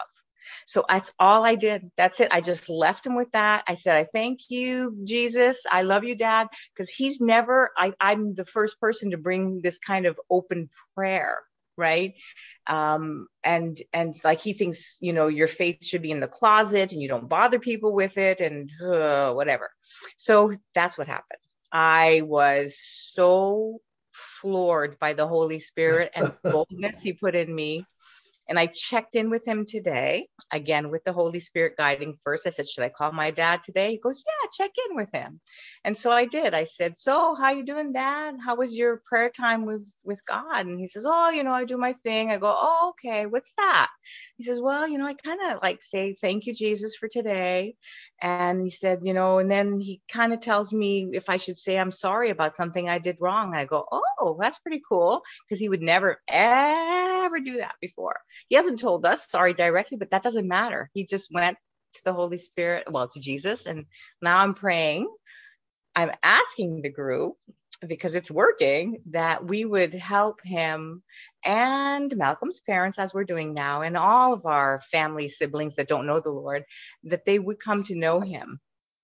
So that's all I did. That's it. I just left him with that. I said, I thank you, Jesus. I love you, Dad. Because he's never, I, I'm the first person to bring this kind of open prayer, right? Um, and, and like he thinks, you know, your faith should be in the closet and you don't bother people with it and uh, whatever. So that's what happened. I was so floored by the Holy Spirit and boldness he put in me. And I checked in with him today, again, with the Holy Spirit guiding first. I said, should I call my dad today? He goes, yeah, check in with him. And so I did. I said, so how you doing, Dad? How was your prayer time with, with God? And he says, oh, you know, I do my thing. I go, oh, okay, what's that? He says, well, you know, I kind of like say, thank you, Jesus, for today. And he said, you know, and then he kind of tells me if I should say I'm sorry about something I did wrong. And I go, oh, that's pretty cool. Because he would never, ever do that before. He hasn't told us sorry directly, but that doesn't matter. He just went to the Holy Spirit, well, to Jesus. And now I'm praying. I'm asking the group, because it's working, that we would help him and Malcolm's parents, as we're doing now, and all of our family siblings that don't know the Lord, that they would come to know him.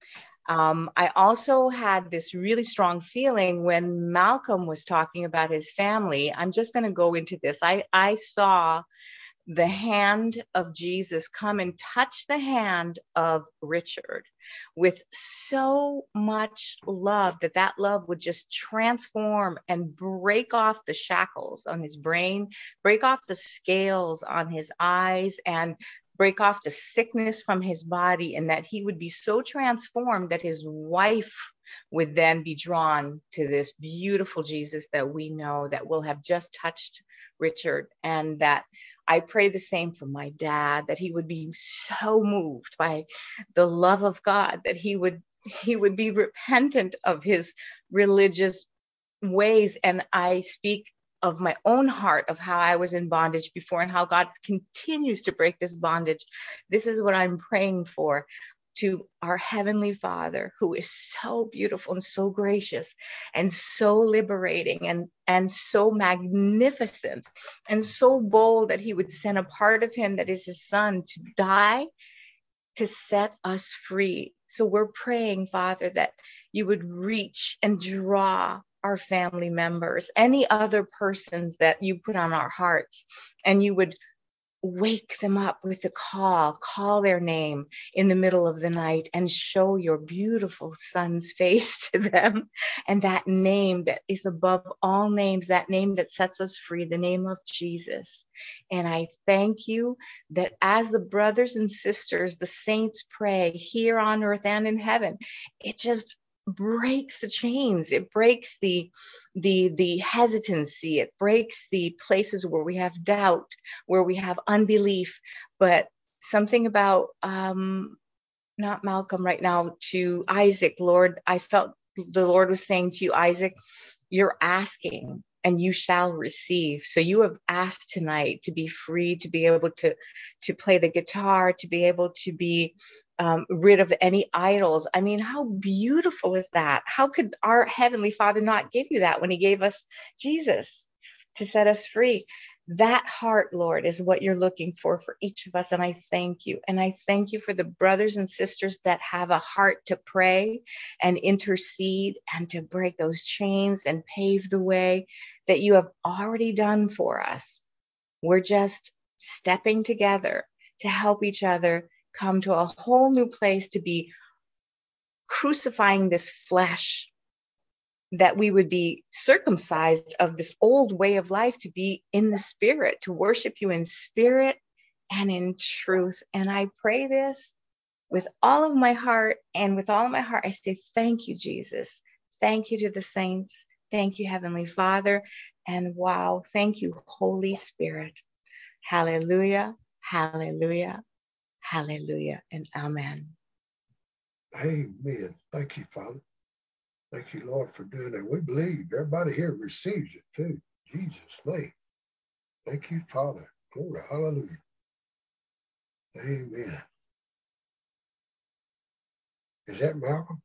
Um, I also had this really strong feeling when Malcolm was talking about his family. I'm just going to go into this. I, I saw the hand of Jesus come and touch the hand of Richard with so much love that that love would just transform and break off the shackles on his brain, break off the scales on his eyes, and break off the sickness from his body, and that he would be so transformed that his wife would then be drawn to this beautiful Jesus that we know that will have just touched Richard. And that I pray the same for my dad, that he would be so moved by the love of God, that he would he would be repentant of his religious ways. And I speak of my own heart, of how I was in bondage before and how God continues to break this bondage. This is what I'm praying for, to our Heavenly Father, who is so beautiful and so gracious and so liberating and, and so magnificent and so bold, that he would send a part of him that is his son to die to set us free. So we're praying, Father, that you would reach and draw our family members, any other persons that you put on our hearts, and you would wake them up with a call, call their name in the middle of the night and show your beautiful son's face to them. And that name that is above all names, that name that sets us free, the name of Jesus. And I thank you that as the brothers and sisters, the saints pray here on earth and in heaven, it just breaks the chains. It breaks the the the hesitancy. It breaks the places where we have doubt, where we have unbelief. But something about um not Malcolm right now, to Isaac, Lord, I felt the Lord was saying to you, Isaac, you're asking and you shall receive. So you have asked tonight to be free, to be able to to play the guitar, to be able to be Um, rid of any idols. I mean, how beautiful is that? How could our Heavenly Father not give you that when he gave us Jesus to set us free? That heart, Lord, is what you're looking for for each of us. And I thank you. And I thank you for the brothers and sisters that have a heart to pray and intercede and to break those chains and pave the way that you have already done for us. We're just stepping together to help each other come to a whole new place, to be crucifying this flesh, that we would be circumcised of this old way of life, to be in the spirit, to worship you in spirit and in truth. And I pray this with all of my heart, and with all of my heart, I say, thank you, Jesus. Thank you to the saints. Thank you, Heavenly Father. And wow, thank you, Holy Spirit. Hallelujah, hallelujah. Hallelujah and amen. Amen. Thank you, Father. Thank you, Lord, for doing that. We believe everybody here receives it too. In Jesus' name. Thank you, Father. Glory. Hallelujah. Amen. Is that Malcolm?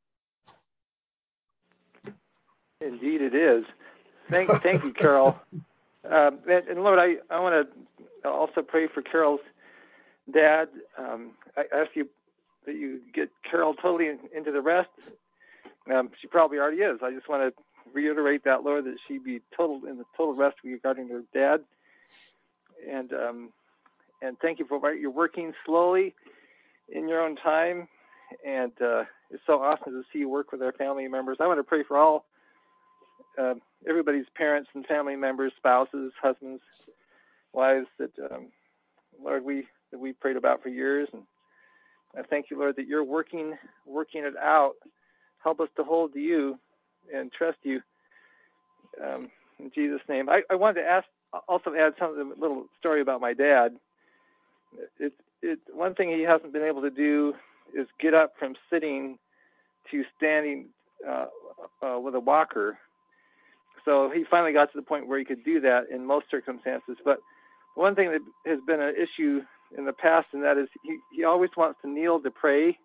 Indeed it is. Thank, thank you, Carol. Um, and, and Lord, I, I want to also pray for Carol's Dad, um, I ask you that you get Carol totally in, into the rest. Um, she probably already is. I just want to reiterate that, Lord, that she be total in the total rest regarding her dad. And um, and thank you for you're working slowly in your own time. And uh, it's so awesome to see you work with our family members. I want to pray for all, uh, everybody's parents and family members, spouses, husbands, wives that, um, Lord, we that we prayed about for years. And I thank you, Lord, that you're working working it out. Help us to hold to you and trust you. Um, in Jesus' name. I, I wanted to ask, also add something, a little story about my dad. It, it, one thing he hasn't been able to do is get up from sitting to standing uh, uh, with a walker. So he finally got to the point where he could do that in most circumstances. But one thing that has been an issue in the past, and that is he, he always wants to kneel to pray,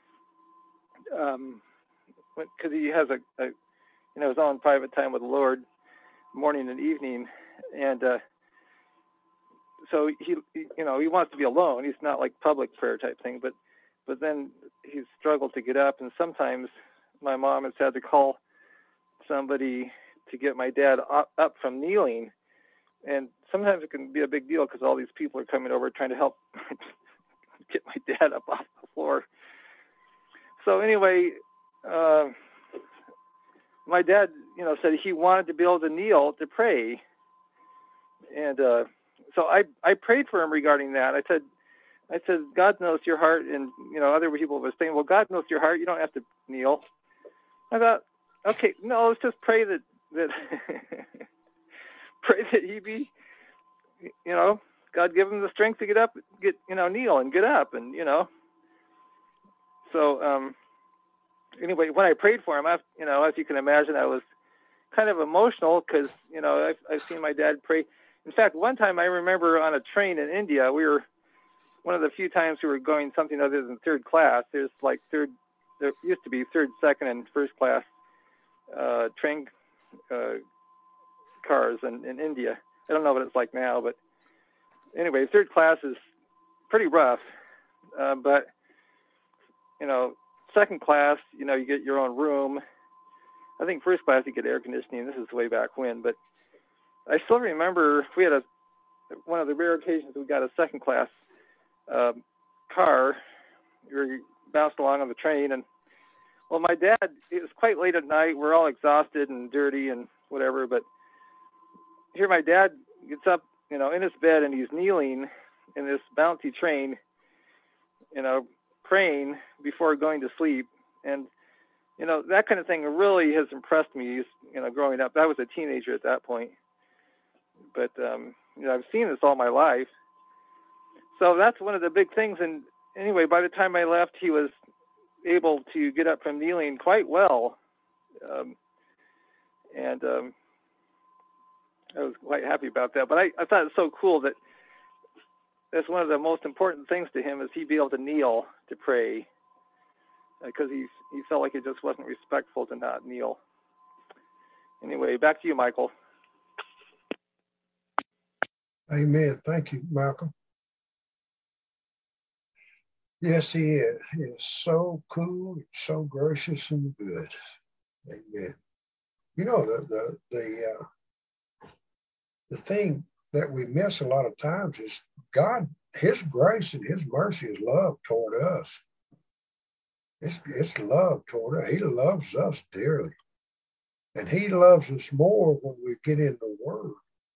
um, because he has a, a you know his own private time with the Lord, morning and evening, and uh, so he, he you know he wants to be alone. He's not like public prayer type thing, but but then he's struggled to get up, and sometimes my mom has had to call somebody to get my dad up, up from kneeling, and sometimes it can be a big deal because all these people are coming over trying to help get my dad up off the floor. So anyway, uh, my dad, you know, said he wanted to be able to kneel to pray, and uh, so I I prayed for him regarding that. I said, I said, God knows your heart, and you know, other people were saying, well, God knows your heart. You don't have to kneel. I thought, okay, no, let's just pray that that pray that he be, you know, God give him the strength to get up, get you know, kneel and get up, and you know. So um, anyway, when I prayed for him, I, you know, as you can imagine, I was kind of emotional because you know I've I've seen my dad pray. In fact, one time I remember on a train in India, we were one of the few times we were going something other than third class. There's like third, there used to be third, second, and first class uh, train uh, cars in, in India. I don't know what it's like now, but anyway, third class is pretty rough. Uh, but you know, second class, you know, you get your own room. I think first class you get air conditioning. This is way back when, but I still remember we had a one of the rare occasions we got a second class um, car. We were bounced along on the train, and well, my dad, it was quite late at night. We're all exhausted and dirty and whatever, but here my dad gets up, you know, in his bed, and he's kneeling in this bouncy train, you know, praying before going to sleep. And you know, that kind of thing really has impressed me, you know, growing up. I was a teenager at that point. But, um, you know, I've seen this all my life. So that's one of the big things. And anyway, by the time I left, he was able to get up from kneeling quite well. Um, and um, I was quite happy about that. But I, I thought it was so cool that that's one of the most important things to him is he be able to kneel to pray. Because he he felt like it just wasn't respectful to not kneel. Anyway, back to you, Michael. Amen. Thank you, Malcolm. Yes, he is. He is so cool, so gracious and good. Amen. You know, the the the uh, the thing that we miss a lot of times is God, His grace and His mercy, His love toward us. It's, it's love toward us. He loves us dearly. And He loves us more when we get in the Word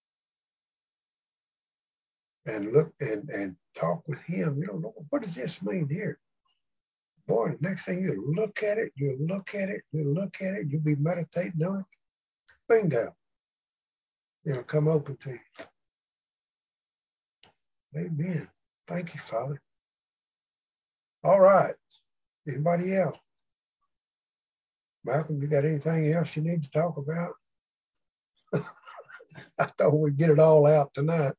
and look and, and talk with Him. You don't know, what does this mean here? Boy, the next thing you look at it, you look at it, you look at it, you'll be meditating on it. Bingo. It'll come open to you. Amen. Thank you, Father. All right. Anybody else? Malcolm, you got anything else you need to talk about? I thought we'd get it all out tonight.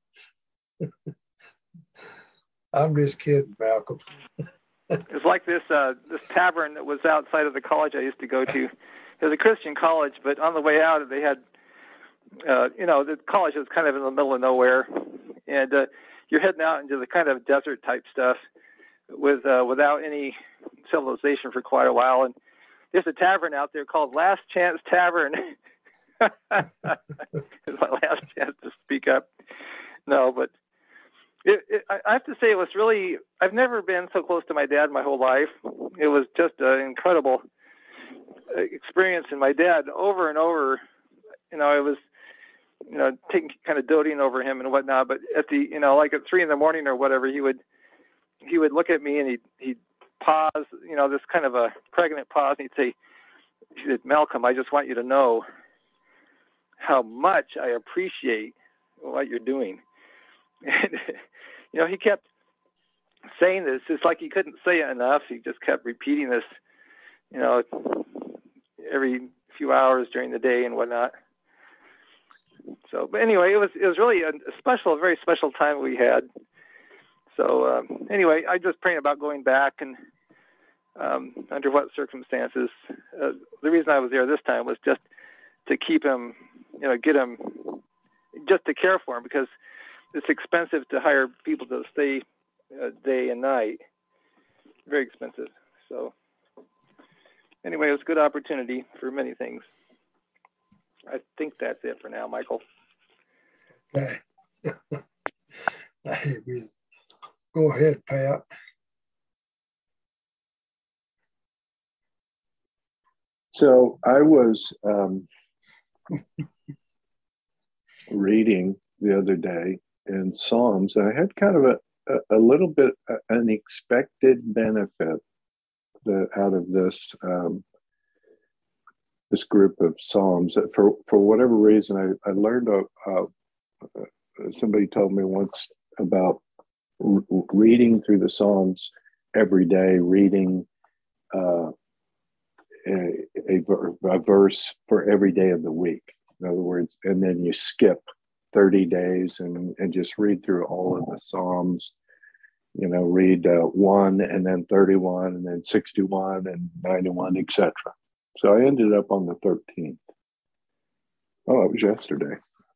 I'm just kidding, Malcolm. It's like this uh, this tavern that was outside of the college I used to go to. It was a Christian college, but on the way out, they had, uh, you know, the college was kind of in the middle of nowhere. And uh, you're heading out into the kind of desert type stuff with uh, without any civilization for quite a while. And there's a tavern out there called Last Chance Tavern. It's my last chance to speak up. No, but it, it, I have to say it was really, I've never been so close to my dad my whole life. It was just an incredible experience. And my dad, over and over, you know, I was, you know, taking, kind of doting over him and whatnot. But at the, you know, like at three in the morning or whatever, he would, he would look at me and he'd, he'd pause, you know, this kind of a pregnant pause. And he'd say, he said, Malcolm, I just want you to know how much I appreciate what you're doing. And, you know, he kept saying this. It's like he couldn't say it enough. He just kept repeating this, you know, every few hours during the day and whatnot. So, but anyway, it was it was really a special, a very special time we had. So um, anyway, I just praying about going back and um, under what circumstances. Uh, the reason I was there this time was just to keep him, you know, get him, just to care for him, because it's expensive to hire people to stay uh, day and night. Very expensive. So anyway, it was a good opportunity for many things. I think that's it for now, Michael. Okay. Go ahead, Pat. So I was um, reading the other day in Psalms, and I had kind of a, a, a little bit uh, an expected benefit that out of this um, this group of Psalms. For for whatever reason, I, I learned, uh, uh, somebody told me once about r- reading through the Psalms every day, reading uh, a, a, a verse for every day of the week. In other words, and then you skip thirty days and, and just read through all of the Psalms, you know, read uh, one and then thirty-one and then sixty-one and ninety-one, et cetera. So I ended up on the thirteenth. Oh, it was yesterday.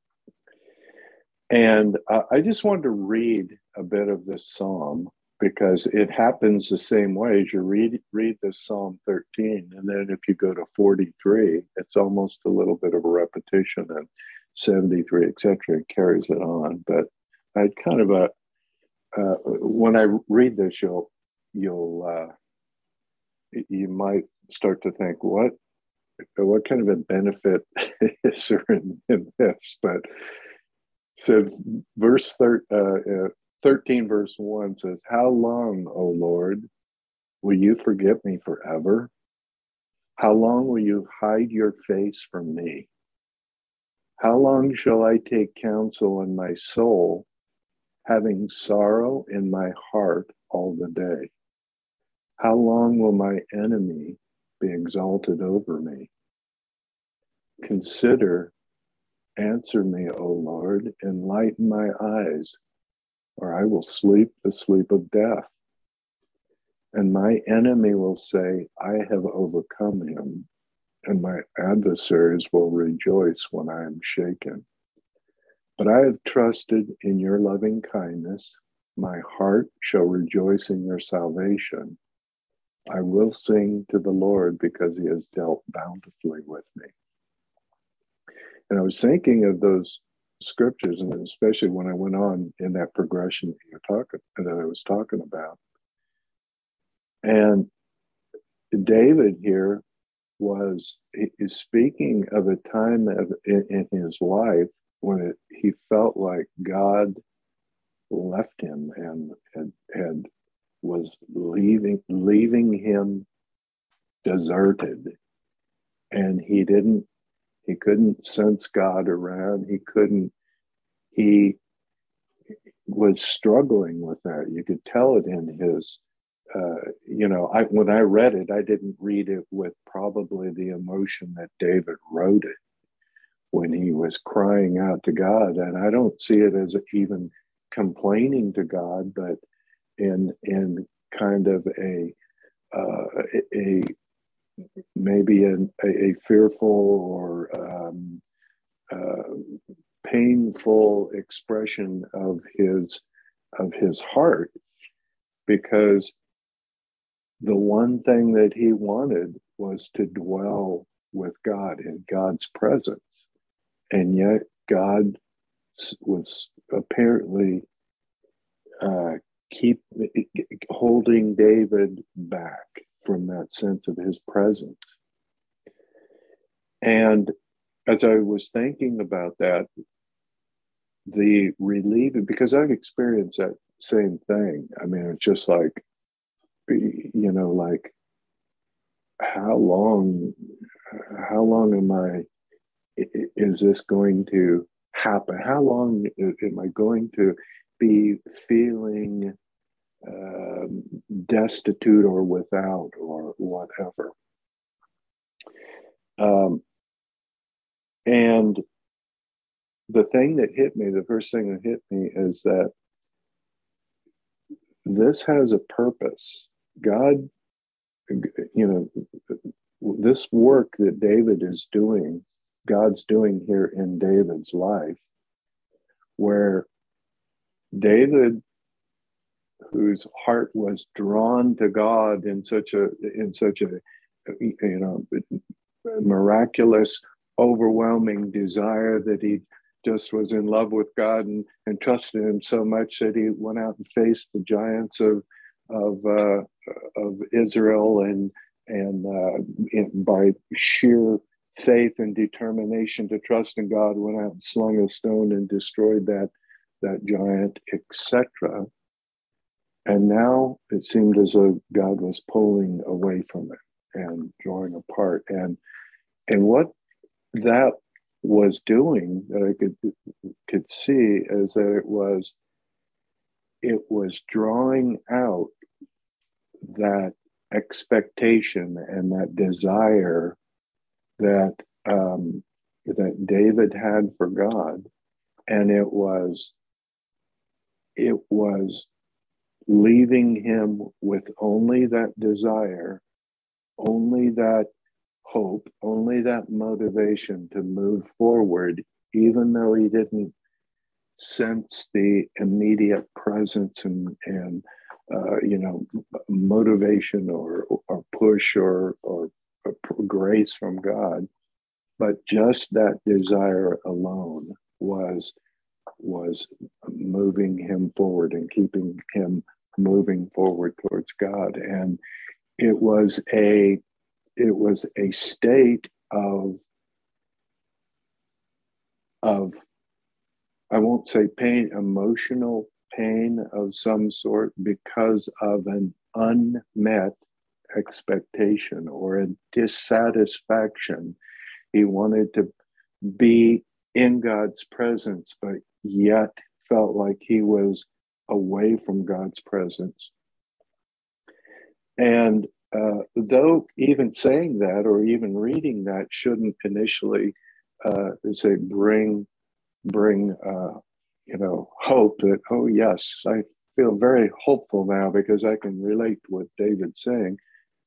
And uh, I just wanted to read a bit of this Psalm because it happens the same way as you read, read this Psalm thirteen. And then if you go to forty-three, it's almost a little bit of a repetition, and seventy-three, et cetera, it carries it on. But I had kind of a, uh, when I read this, you'll, you'll, uh, you might start to think, what, what kind of a benefit is there in, in this? But so verse thir- uh, uh, thirteen, verse one says, "How long, O Lord, will you forget me forever? How long will you hide your face from me? How long shall I take counsel in my soul, having sorrow in my heart all the day? How long will my enemy be exalted over me? Consider, answer me, O Lord, enlighten my eyes, or I will sleep the sleep of death. And my enemy will say, I have overcome him, and my adversaries will rejoice when I am shaken. But I have trusted in your loving kindness. My heart shall rejoice in your salvation. I will sing to the Lord because he has dealt bountifully with me." And I was thinking of those scriptures, and especially when I went on in that progression that you're talking, that I was talking about. And David here was is speaking of a time of, in, in his life when it, he felt like God left him and had, had was leaving leaving him deserted, and he didn't he couldn't sense God around. He couldn't. He was struggling with that. You could tell it in his. Uh, you know, I when I read it, I didn't read it with probably the emotion that David wrote it when he was crying out to God. And I don't see it as even complaining to God, but in in kind of a uh, a maybe an, a, a fearful or um, uh, painful expression of his of his heart, because the one thing that he wanted was to dwell with God in God's presence. And yet God was apparently uh, keep holding David back from that sense of his presence. And as I was thinking about that, the relief, because I've experienced that same thing. I mean, it's just like, you know, like, how long, how long am I, is this going to happen? How long am I going to be feeling um, destitute or without or whatever? Um, and the thing that hit me, the first thing that hit me is that this has a purpose. God, you know, this work that David is doing, God's doing here in David's life, where David, whose heart was drawn to God in such a, in such a, you know, miraculous, overwhelming desire that he just was in love with God and, and trusted him so much that he went out and faced the giants of of uh, of Israel, and and uh, in, by sheer faith and determination to trust in God, went out and slung a stone and destroyed that that giant, et cetera. And now it seemed as though God was pulling away from it and drawing apart. And and what that was doing, that I could could see, is that it was it was drawing out that expectation and that desire that um, that David had for God, and it was it was leaving him with only that desire, only that hope, only that motivation to move forward, even though he didn't sense the immediate presence and and uh, you know, motivation or or push or, or or grace from God, but just that desire alone was was moving him forward and keeping him moving forward towards God. And it was a it was a state of of I won't say pain, emotional pain of some sort, because of an unmet expectation or a dissatisfaction. He wanted to be in God's presence, but yet felt like he was away from God's presence. And uh, though even saying that or even reading that shouldn't initially uh, say bring bring uh, you know, hope that, oh yes, I feel very hopeful now because I can relate to what David's saying.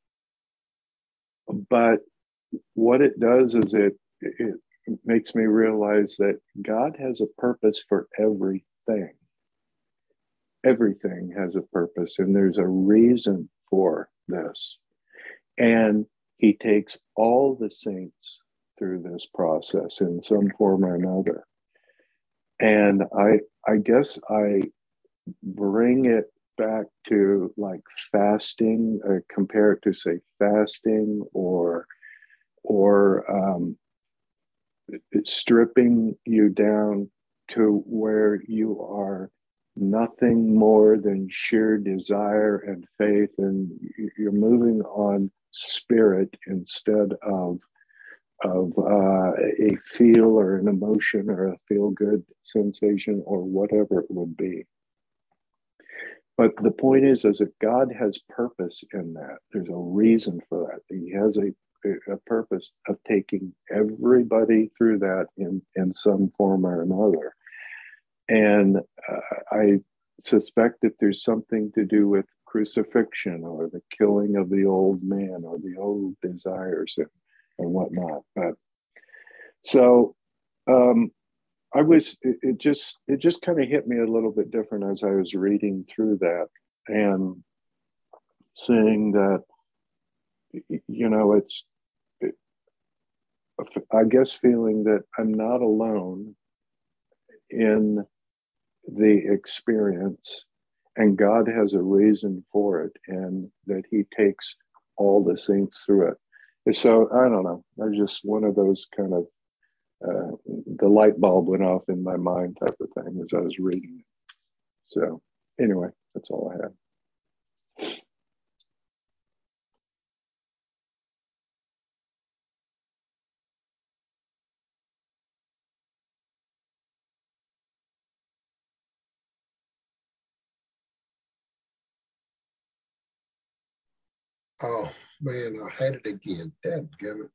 But what it does is it it makes me realize that God has a purpose for everything. Everything has a purpose, and there's a reason for this. And he takes all the saints through this process in some form or another. And I I guess I bring it back to like fasting, or compare it to say fasting or or um, stripping you down to where you are nothing more than sheer desire and faith, and you're moving on spirit instead of of uh, a feel or an emotion or a feel-good sensation or whatever it would be. But the point is, is that God has purpose in that. There's a reason for that. He has a, a purpose of taking everybody through that in, in some form or another. And uh, I suspect that there's something to do with crucifixion or the killing of the old man or the old desires and, and whatnot. But so um, I was, it, it just, it just kind of hit me a little bit different as I was reading through that and seeing that, you know, it's, it, I guess feeling that I'm not alone in the experience and God has a reason for it and that he takes all the saints through it. And so, I don't know, I was just one of those kind of, uh, the light bulb went off in my mind type of thing as I was reading it. So anyway, that's all I had. Oh man, I had it again. Dadgummit.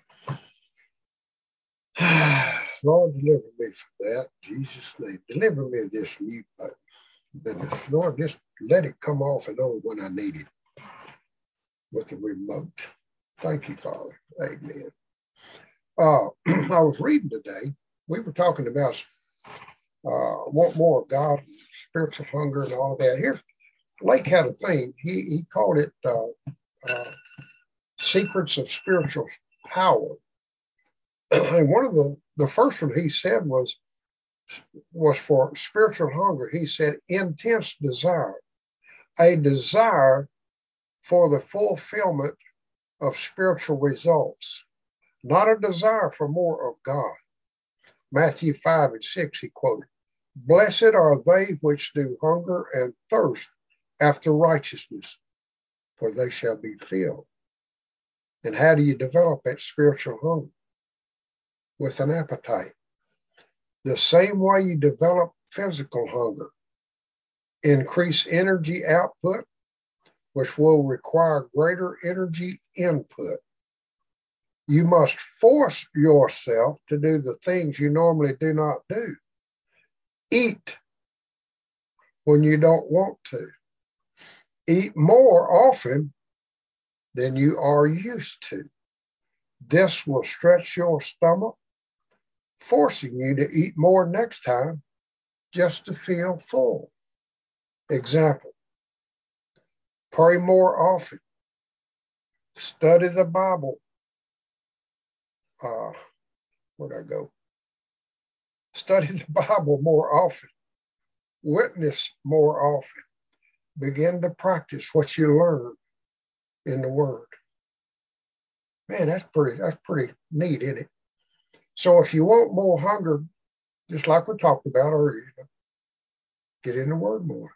Lord, deliver me from that. In Jesus' name. Deliver me of this mute button. Goodness. Lord, just let it come off and on when I need it with the remote. Thank you, Father. Amen. Uh, I was reading today. We were talking about uh, want more of God, spiritual hunger, and all of that. Here's Lake had a thing. He he called it uh, uh, secrets of spiritual power. And one of the, the first one he said was, was for spiritual hunger. He said, intense desire, a desire for the fulfillment of spiritual results, not a desire for more of God. Matthew five and six, he quoted, blessed are they which do hunger and thirst after righteousness, for they shall be filled. And how do you develop that spiritual hunger? With an appetite. The same way you develop physical hunger. Increase energy output, which will require greater energy input. You must force yourself to do the things you normally do not do. Eat when you don't want to. Eat more often than you are used to. This will stretch your stomach, forcing you to eat more next time just to feel full. Example, pray more often. Study the Bible. Uh, where'd I go? Study the Bible more often. Witness more often. Begin to practice what you learn in the Word. Man, that's pretty, that's pretty neat, isn't it? So if you want more hunger, just like we talked about earlier, you know, get in the Word more.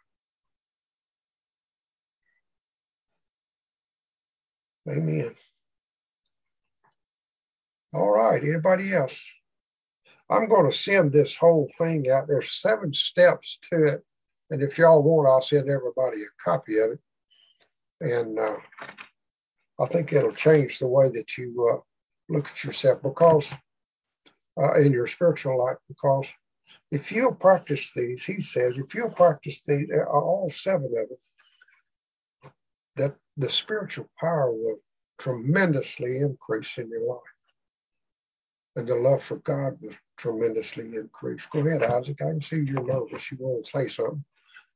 Amen. All right, anybody else? I'm going to send this whole thing out. There's seven steps to it. And if y'all want, I'll send everybody a copy of it. And uh, I think it'll change the way that you uh, look at yourself because uh, in your spiritual life, because if you'll practice these, he says, if you'll practice these, uh, all seven of them, that the spiritual power will tremendously increase in your life. And the love for God will tremendously increase. Go ahead, Isaac. I can see you're nervous. You want to say something.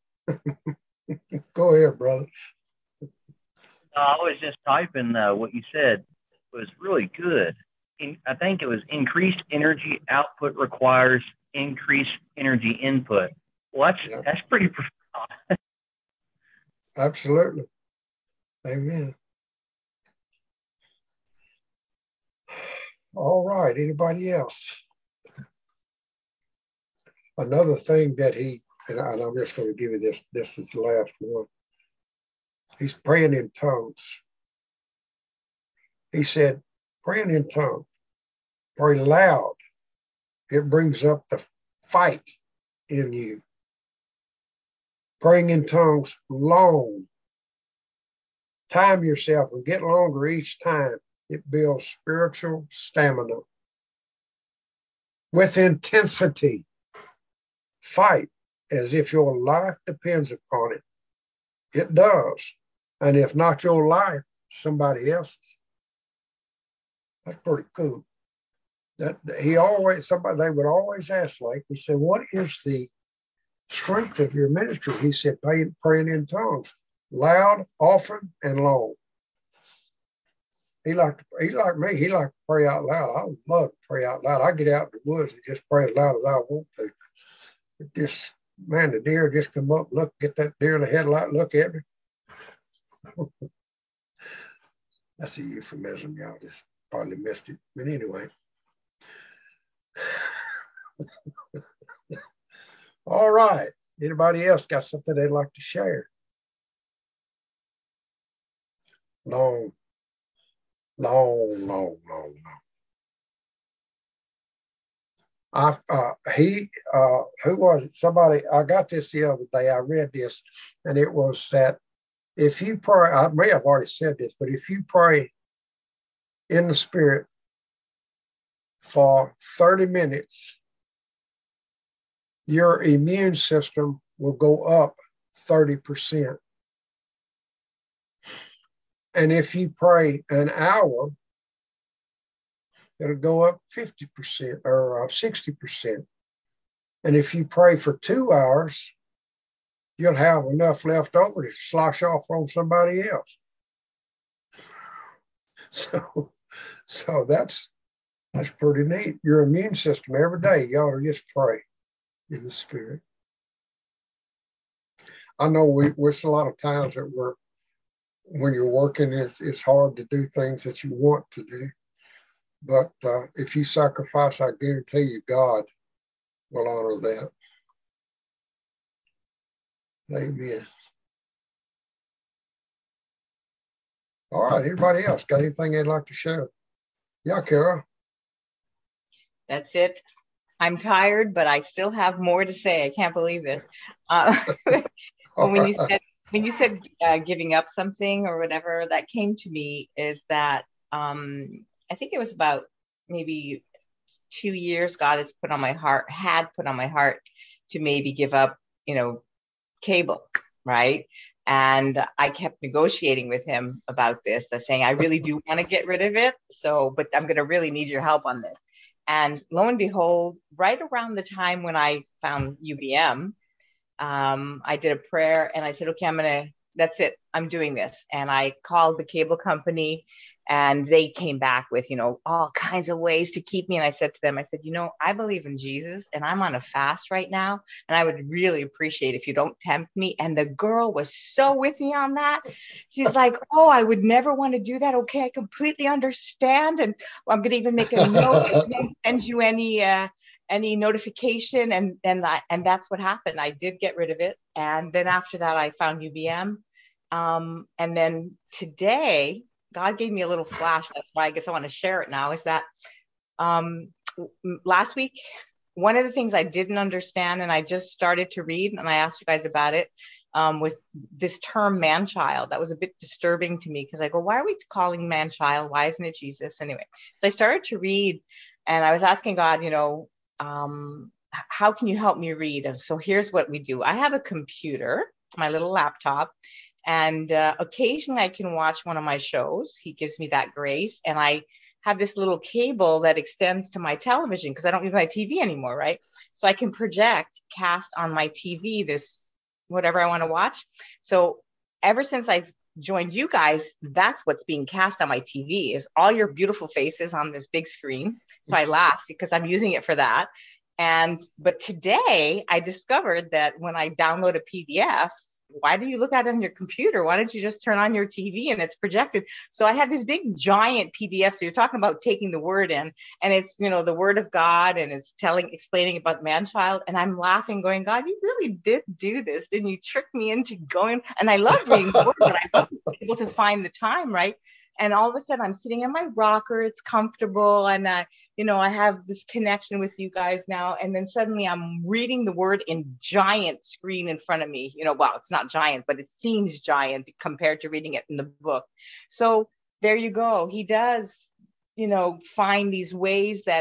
Go ahead, brother. I was just typing uh, what you said was really good. In, I think it was increased energy output requires increased energy input. Well, that's, yeah. that's pretty profound. Absolutely. Amen. All right. Anybody else? Another thing that he, and I'm just going to give you this, this is the last one. He's praying in tongues. He said, praying in tongues, pray loud. It brings up the fight in you. Praying in tongues long. Time yourself and get longer each time. It builds spiritual stamina. With intensity, fight as if your life depends upon it. It does. And if not your life, somebody else's. That's pretty cool. that he always, somebody, they would always ask, like, he said, what is the strength of your ministry? He said, praying, praying in tongues, loud, often, and long. He liked, he like me, he liked to pray out loud. I would love to pray out loud. I get out in the woods and just pray as loud as I want to. It just, man, the deer just come up, look, get that deer in the headlight, look at me. That's a euphemism, y'all just probably missed it. But anyway. All right. Anybody else got something they'd like to share? Long, long, long, long, long. I, uh, he, uh, who was it? Somebody, I got this the other day. I read this, and it was that if you pray, I may have already said this, but if you pray in the Spirit for thirty minutes, your immune system will go up thirty percent. And if you pray an hour, it'll go up fifty percent or sixty percent. And if you pray for two hours, you'll have enough left over to slosh off on somebody else. So, so that's that's pretty neat. Your immune system every day, you ought to just pray in the Spirit. I know we there's a lot of times that we're when you're working, it's it's hard to do things that you want to do. But uh, if you sacrifice, I guarantee you God will honor that. Amen. All right, anybody else got anything they'd like to share? Yeah, Kara. That's it. I'm tired, but I still have more to say. I can't believe this. Uh, when right. you said when you said uh, giving up something or whatever, that came to me is that um, I think it was about maybe two years. God has put on my heart, had put on my heart to maybe give up, you know, cable, right? And I kept negotiating with him about this, that saying I really do want to get rid of it. So, but I'm going to really need your help on this. And lo and behold, right around the time when I found U B M, um, I did a prayer and I said, okay, I'm going to, that's it. I'm doing this. And I called the cable company and they came back with, you know, all kinds of ways to keep me. And I said to them, I said, you know, I believe in Jesus and I'm on a fast right now. And I would really appreciate if you don't tempt me. And the girl was so with me on that. She's like, oh, I would never want to do that. Okay, I completely understand. And I'm going to even make a note and send you any, uh, any notification. And, and, I, and that's what happened. I did get rid of it. And then after that, I found U B M. Um, and then today, God gave me a little flash. That's why I guess I want to share it now, is that um, last week, one of the things I didn't understand and I just started to read, and I asked you guys about it, um, was this term man-child. That was a bit disturbing to me because I go, why are we calling man-child? Why isn't it Jesus? Anyway, so I started to read and I was asking God, you know, um, how can you help me read? And so here's what we do. I have a computer, my little laptop, and uh, occasionally I can watch one of my shows. He gives me that grace. And I have this little cable that extends to my television because I don't use my T V anymore, right? So I can project, cast on my T V, this, whatever I want to watch. So ever since I've joined you guys, that's what's being cast on my T V is all your beautiful faces on this big screen. So I laugh because I'm using it for that. And, but today I discovered that when I download a P D F, why do you look at it on your computer? Why don't you just turn on your T V and it's projected? So I have this big giant P D F. So you're talking about taking the word in and it's, you know, the word of God and it's telling, explaining about man-child. And I'm laughing going, God, you really did do this. Didn't you trick me into going? And I love reading the word, but I wasn't able to find the time, right? And all of a sudden I'm sitting in my rocker, it's comfortable. And I, you know, I have this connection with you guys now. And then suddenly I'm reading the word in giant screen in front of me. You know, well, it's not giant, but it seems giant compared to reading it in the book. So there you go. He does, you know, find these ways that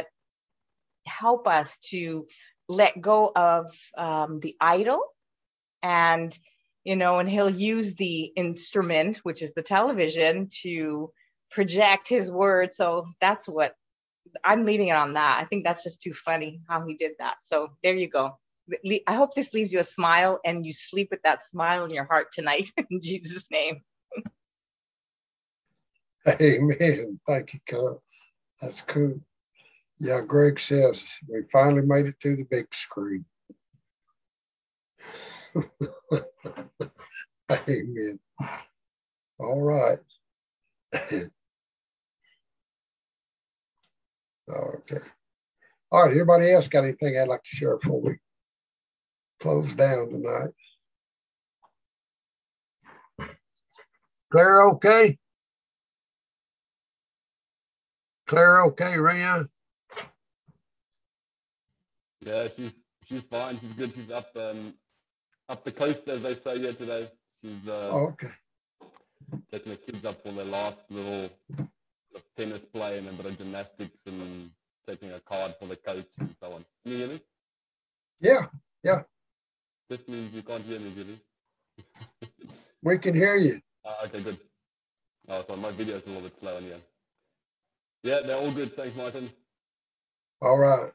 help us to let go of um, the idol and you know, and he'll use the instrument, which is the television, to project his word. So that's what I'm leaving it on that. I think that's just too funny how he did that. So there you go. I hope this leaves you a smile and you sleep with that smile in your heart tonight in Jesus' name. Amen. Thank you, Carl. That's cool. Yeah, Greg says we finally made it to the big screen. Amen. All right. Okay. All right. Everybody else got anything I'd like to share before we close down tonight? Claire, okay? Claire, okay, Ryan? Yeah, she's she's fine. She's good. She's up um up the coast, as they say here today. She's uh, oh, okay. taking the kids up for their last little tennis play and a bit of gymnastics and taking a card for the coach and so on. Can you hear me? Yeah, yeah. This means you can't hear me, Julie. We can hear you. Uh, okay, good. Oh, so my video's a little bit slow in here. Yeah, they're all good. Thanks, Martin. All right.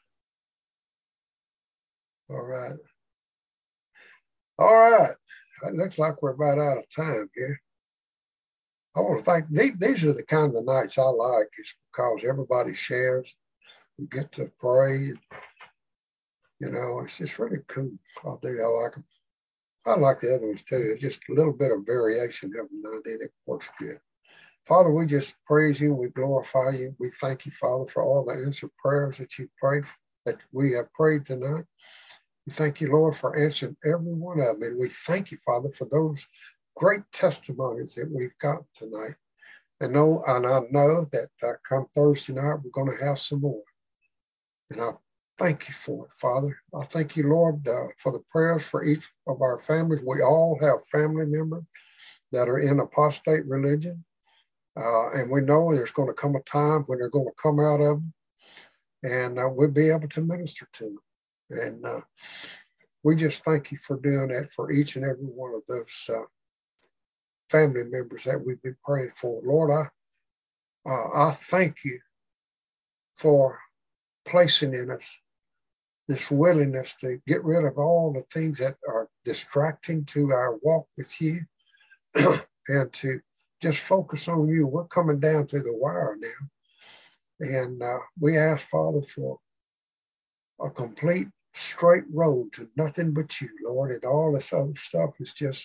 All right. All right. It looks like we're about out of time here. I want to thank, these, these are the kind of nights I like. It's because everybody shares. We get to pray. You know, it's just really cool. I do. I like them. I like the other ones too. It's just a little bit of variation every now and then. It works good. Father, we just praise you. We glorify you. We thank you, Father, for all the answered prayers that you prayed, that we have prayed tonight. We thank you, Lord, for answering every one of them. And we thank you, Father, for those great testimonies that we've got tonight. And, know, and I know that uh, come Thursday night, we're going to have some more. And I thank you for it, Father. I thank you, Lord, uh, for the prayers for each of our families. We all have family members that are in apostate religion. Uh, and we know there's going to come a time when they're going to come out of them. And uh, we'll be able to minister to them. And uh, we just thank you for doing that for each and every one of those uh, family members that we've been praying for. Lord, I, uh, I thank you for placing in us this willingness to get rid of all the things that are distracting to our walk with you and to just focus on you. We're coming down to the wire now. And uh, we ask, Father, for a complete straight road to nothing but you, Lord, and all this other stuff is just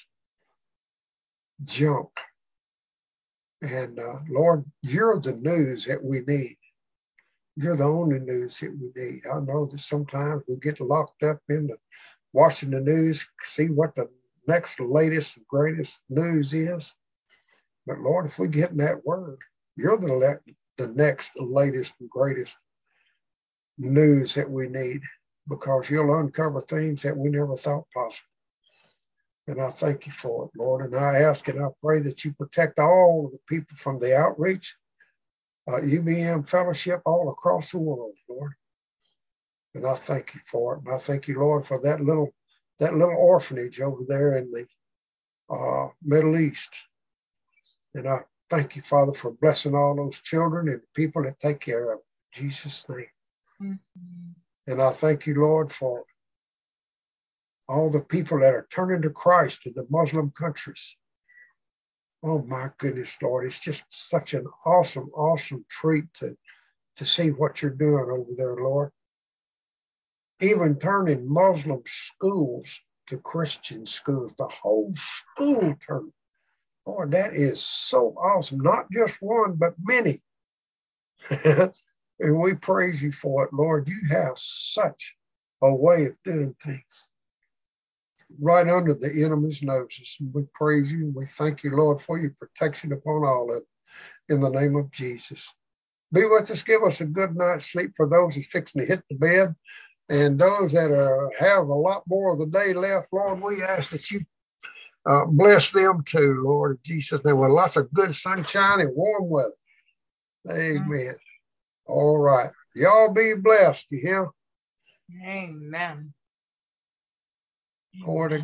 junk. And uh, Lord, you're the news that we need. You're the only news that we need. I know that sometimes we get locked up in the watching the news, see what the next latest and greatest news is. But Lord, if we get in that word, you're the, le- the next latest and greatest news that we need, because you'll uncover things that we never thought possible. And I thank you for it, Lord. And I ask and I pray that you protect all of the people from the outreach, uh, U B M fellowship all across the world, Lord. And I thank you for it. And I thank you, Lord, for that little that little orphanage over there in the uh, Middle East. And I thank you, Father, for blessing all those children and people that take care of them. In Jesus' name. Mm-hmm. And I thank you, Lord, for all the people that are turning to Christ in the Muslim countries. Oh, my goodness, Lord. It's just such an awesome, awesome treat to, to see what you're doing over there, Lord. Even turning Muslim schools to Christian schools, the whole school turning. Lord, that is so awesome. Not just one, but many. And we praise you for it, Lord. You have such a way of doing things right under the enemy's noses. And we praise you and we thank you, Lord, for your protection upon all of it. In the name of Jesus. Be with us. Give us a good night's sleep for those who's fixing to hit the bed. And those that are, have a lot more of the day left, Lord, we ask that you uh, bless them too, Lord Jesus. There were lots of good sunshine and warm weather. Amen. All right. Y'all be blessed, you hear? Amen. Lord,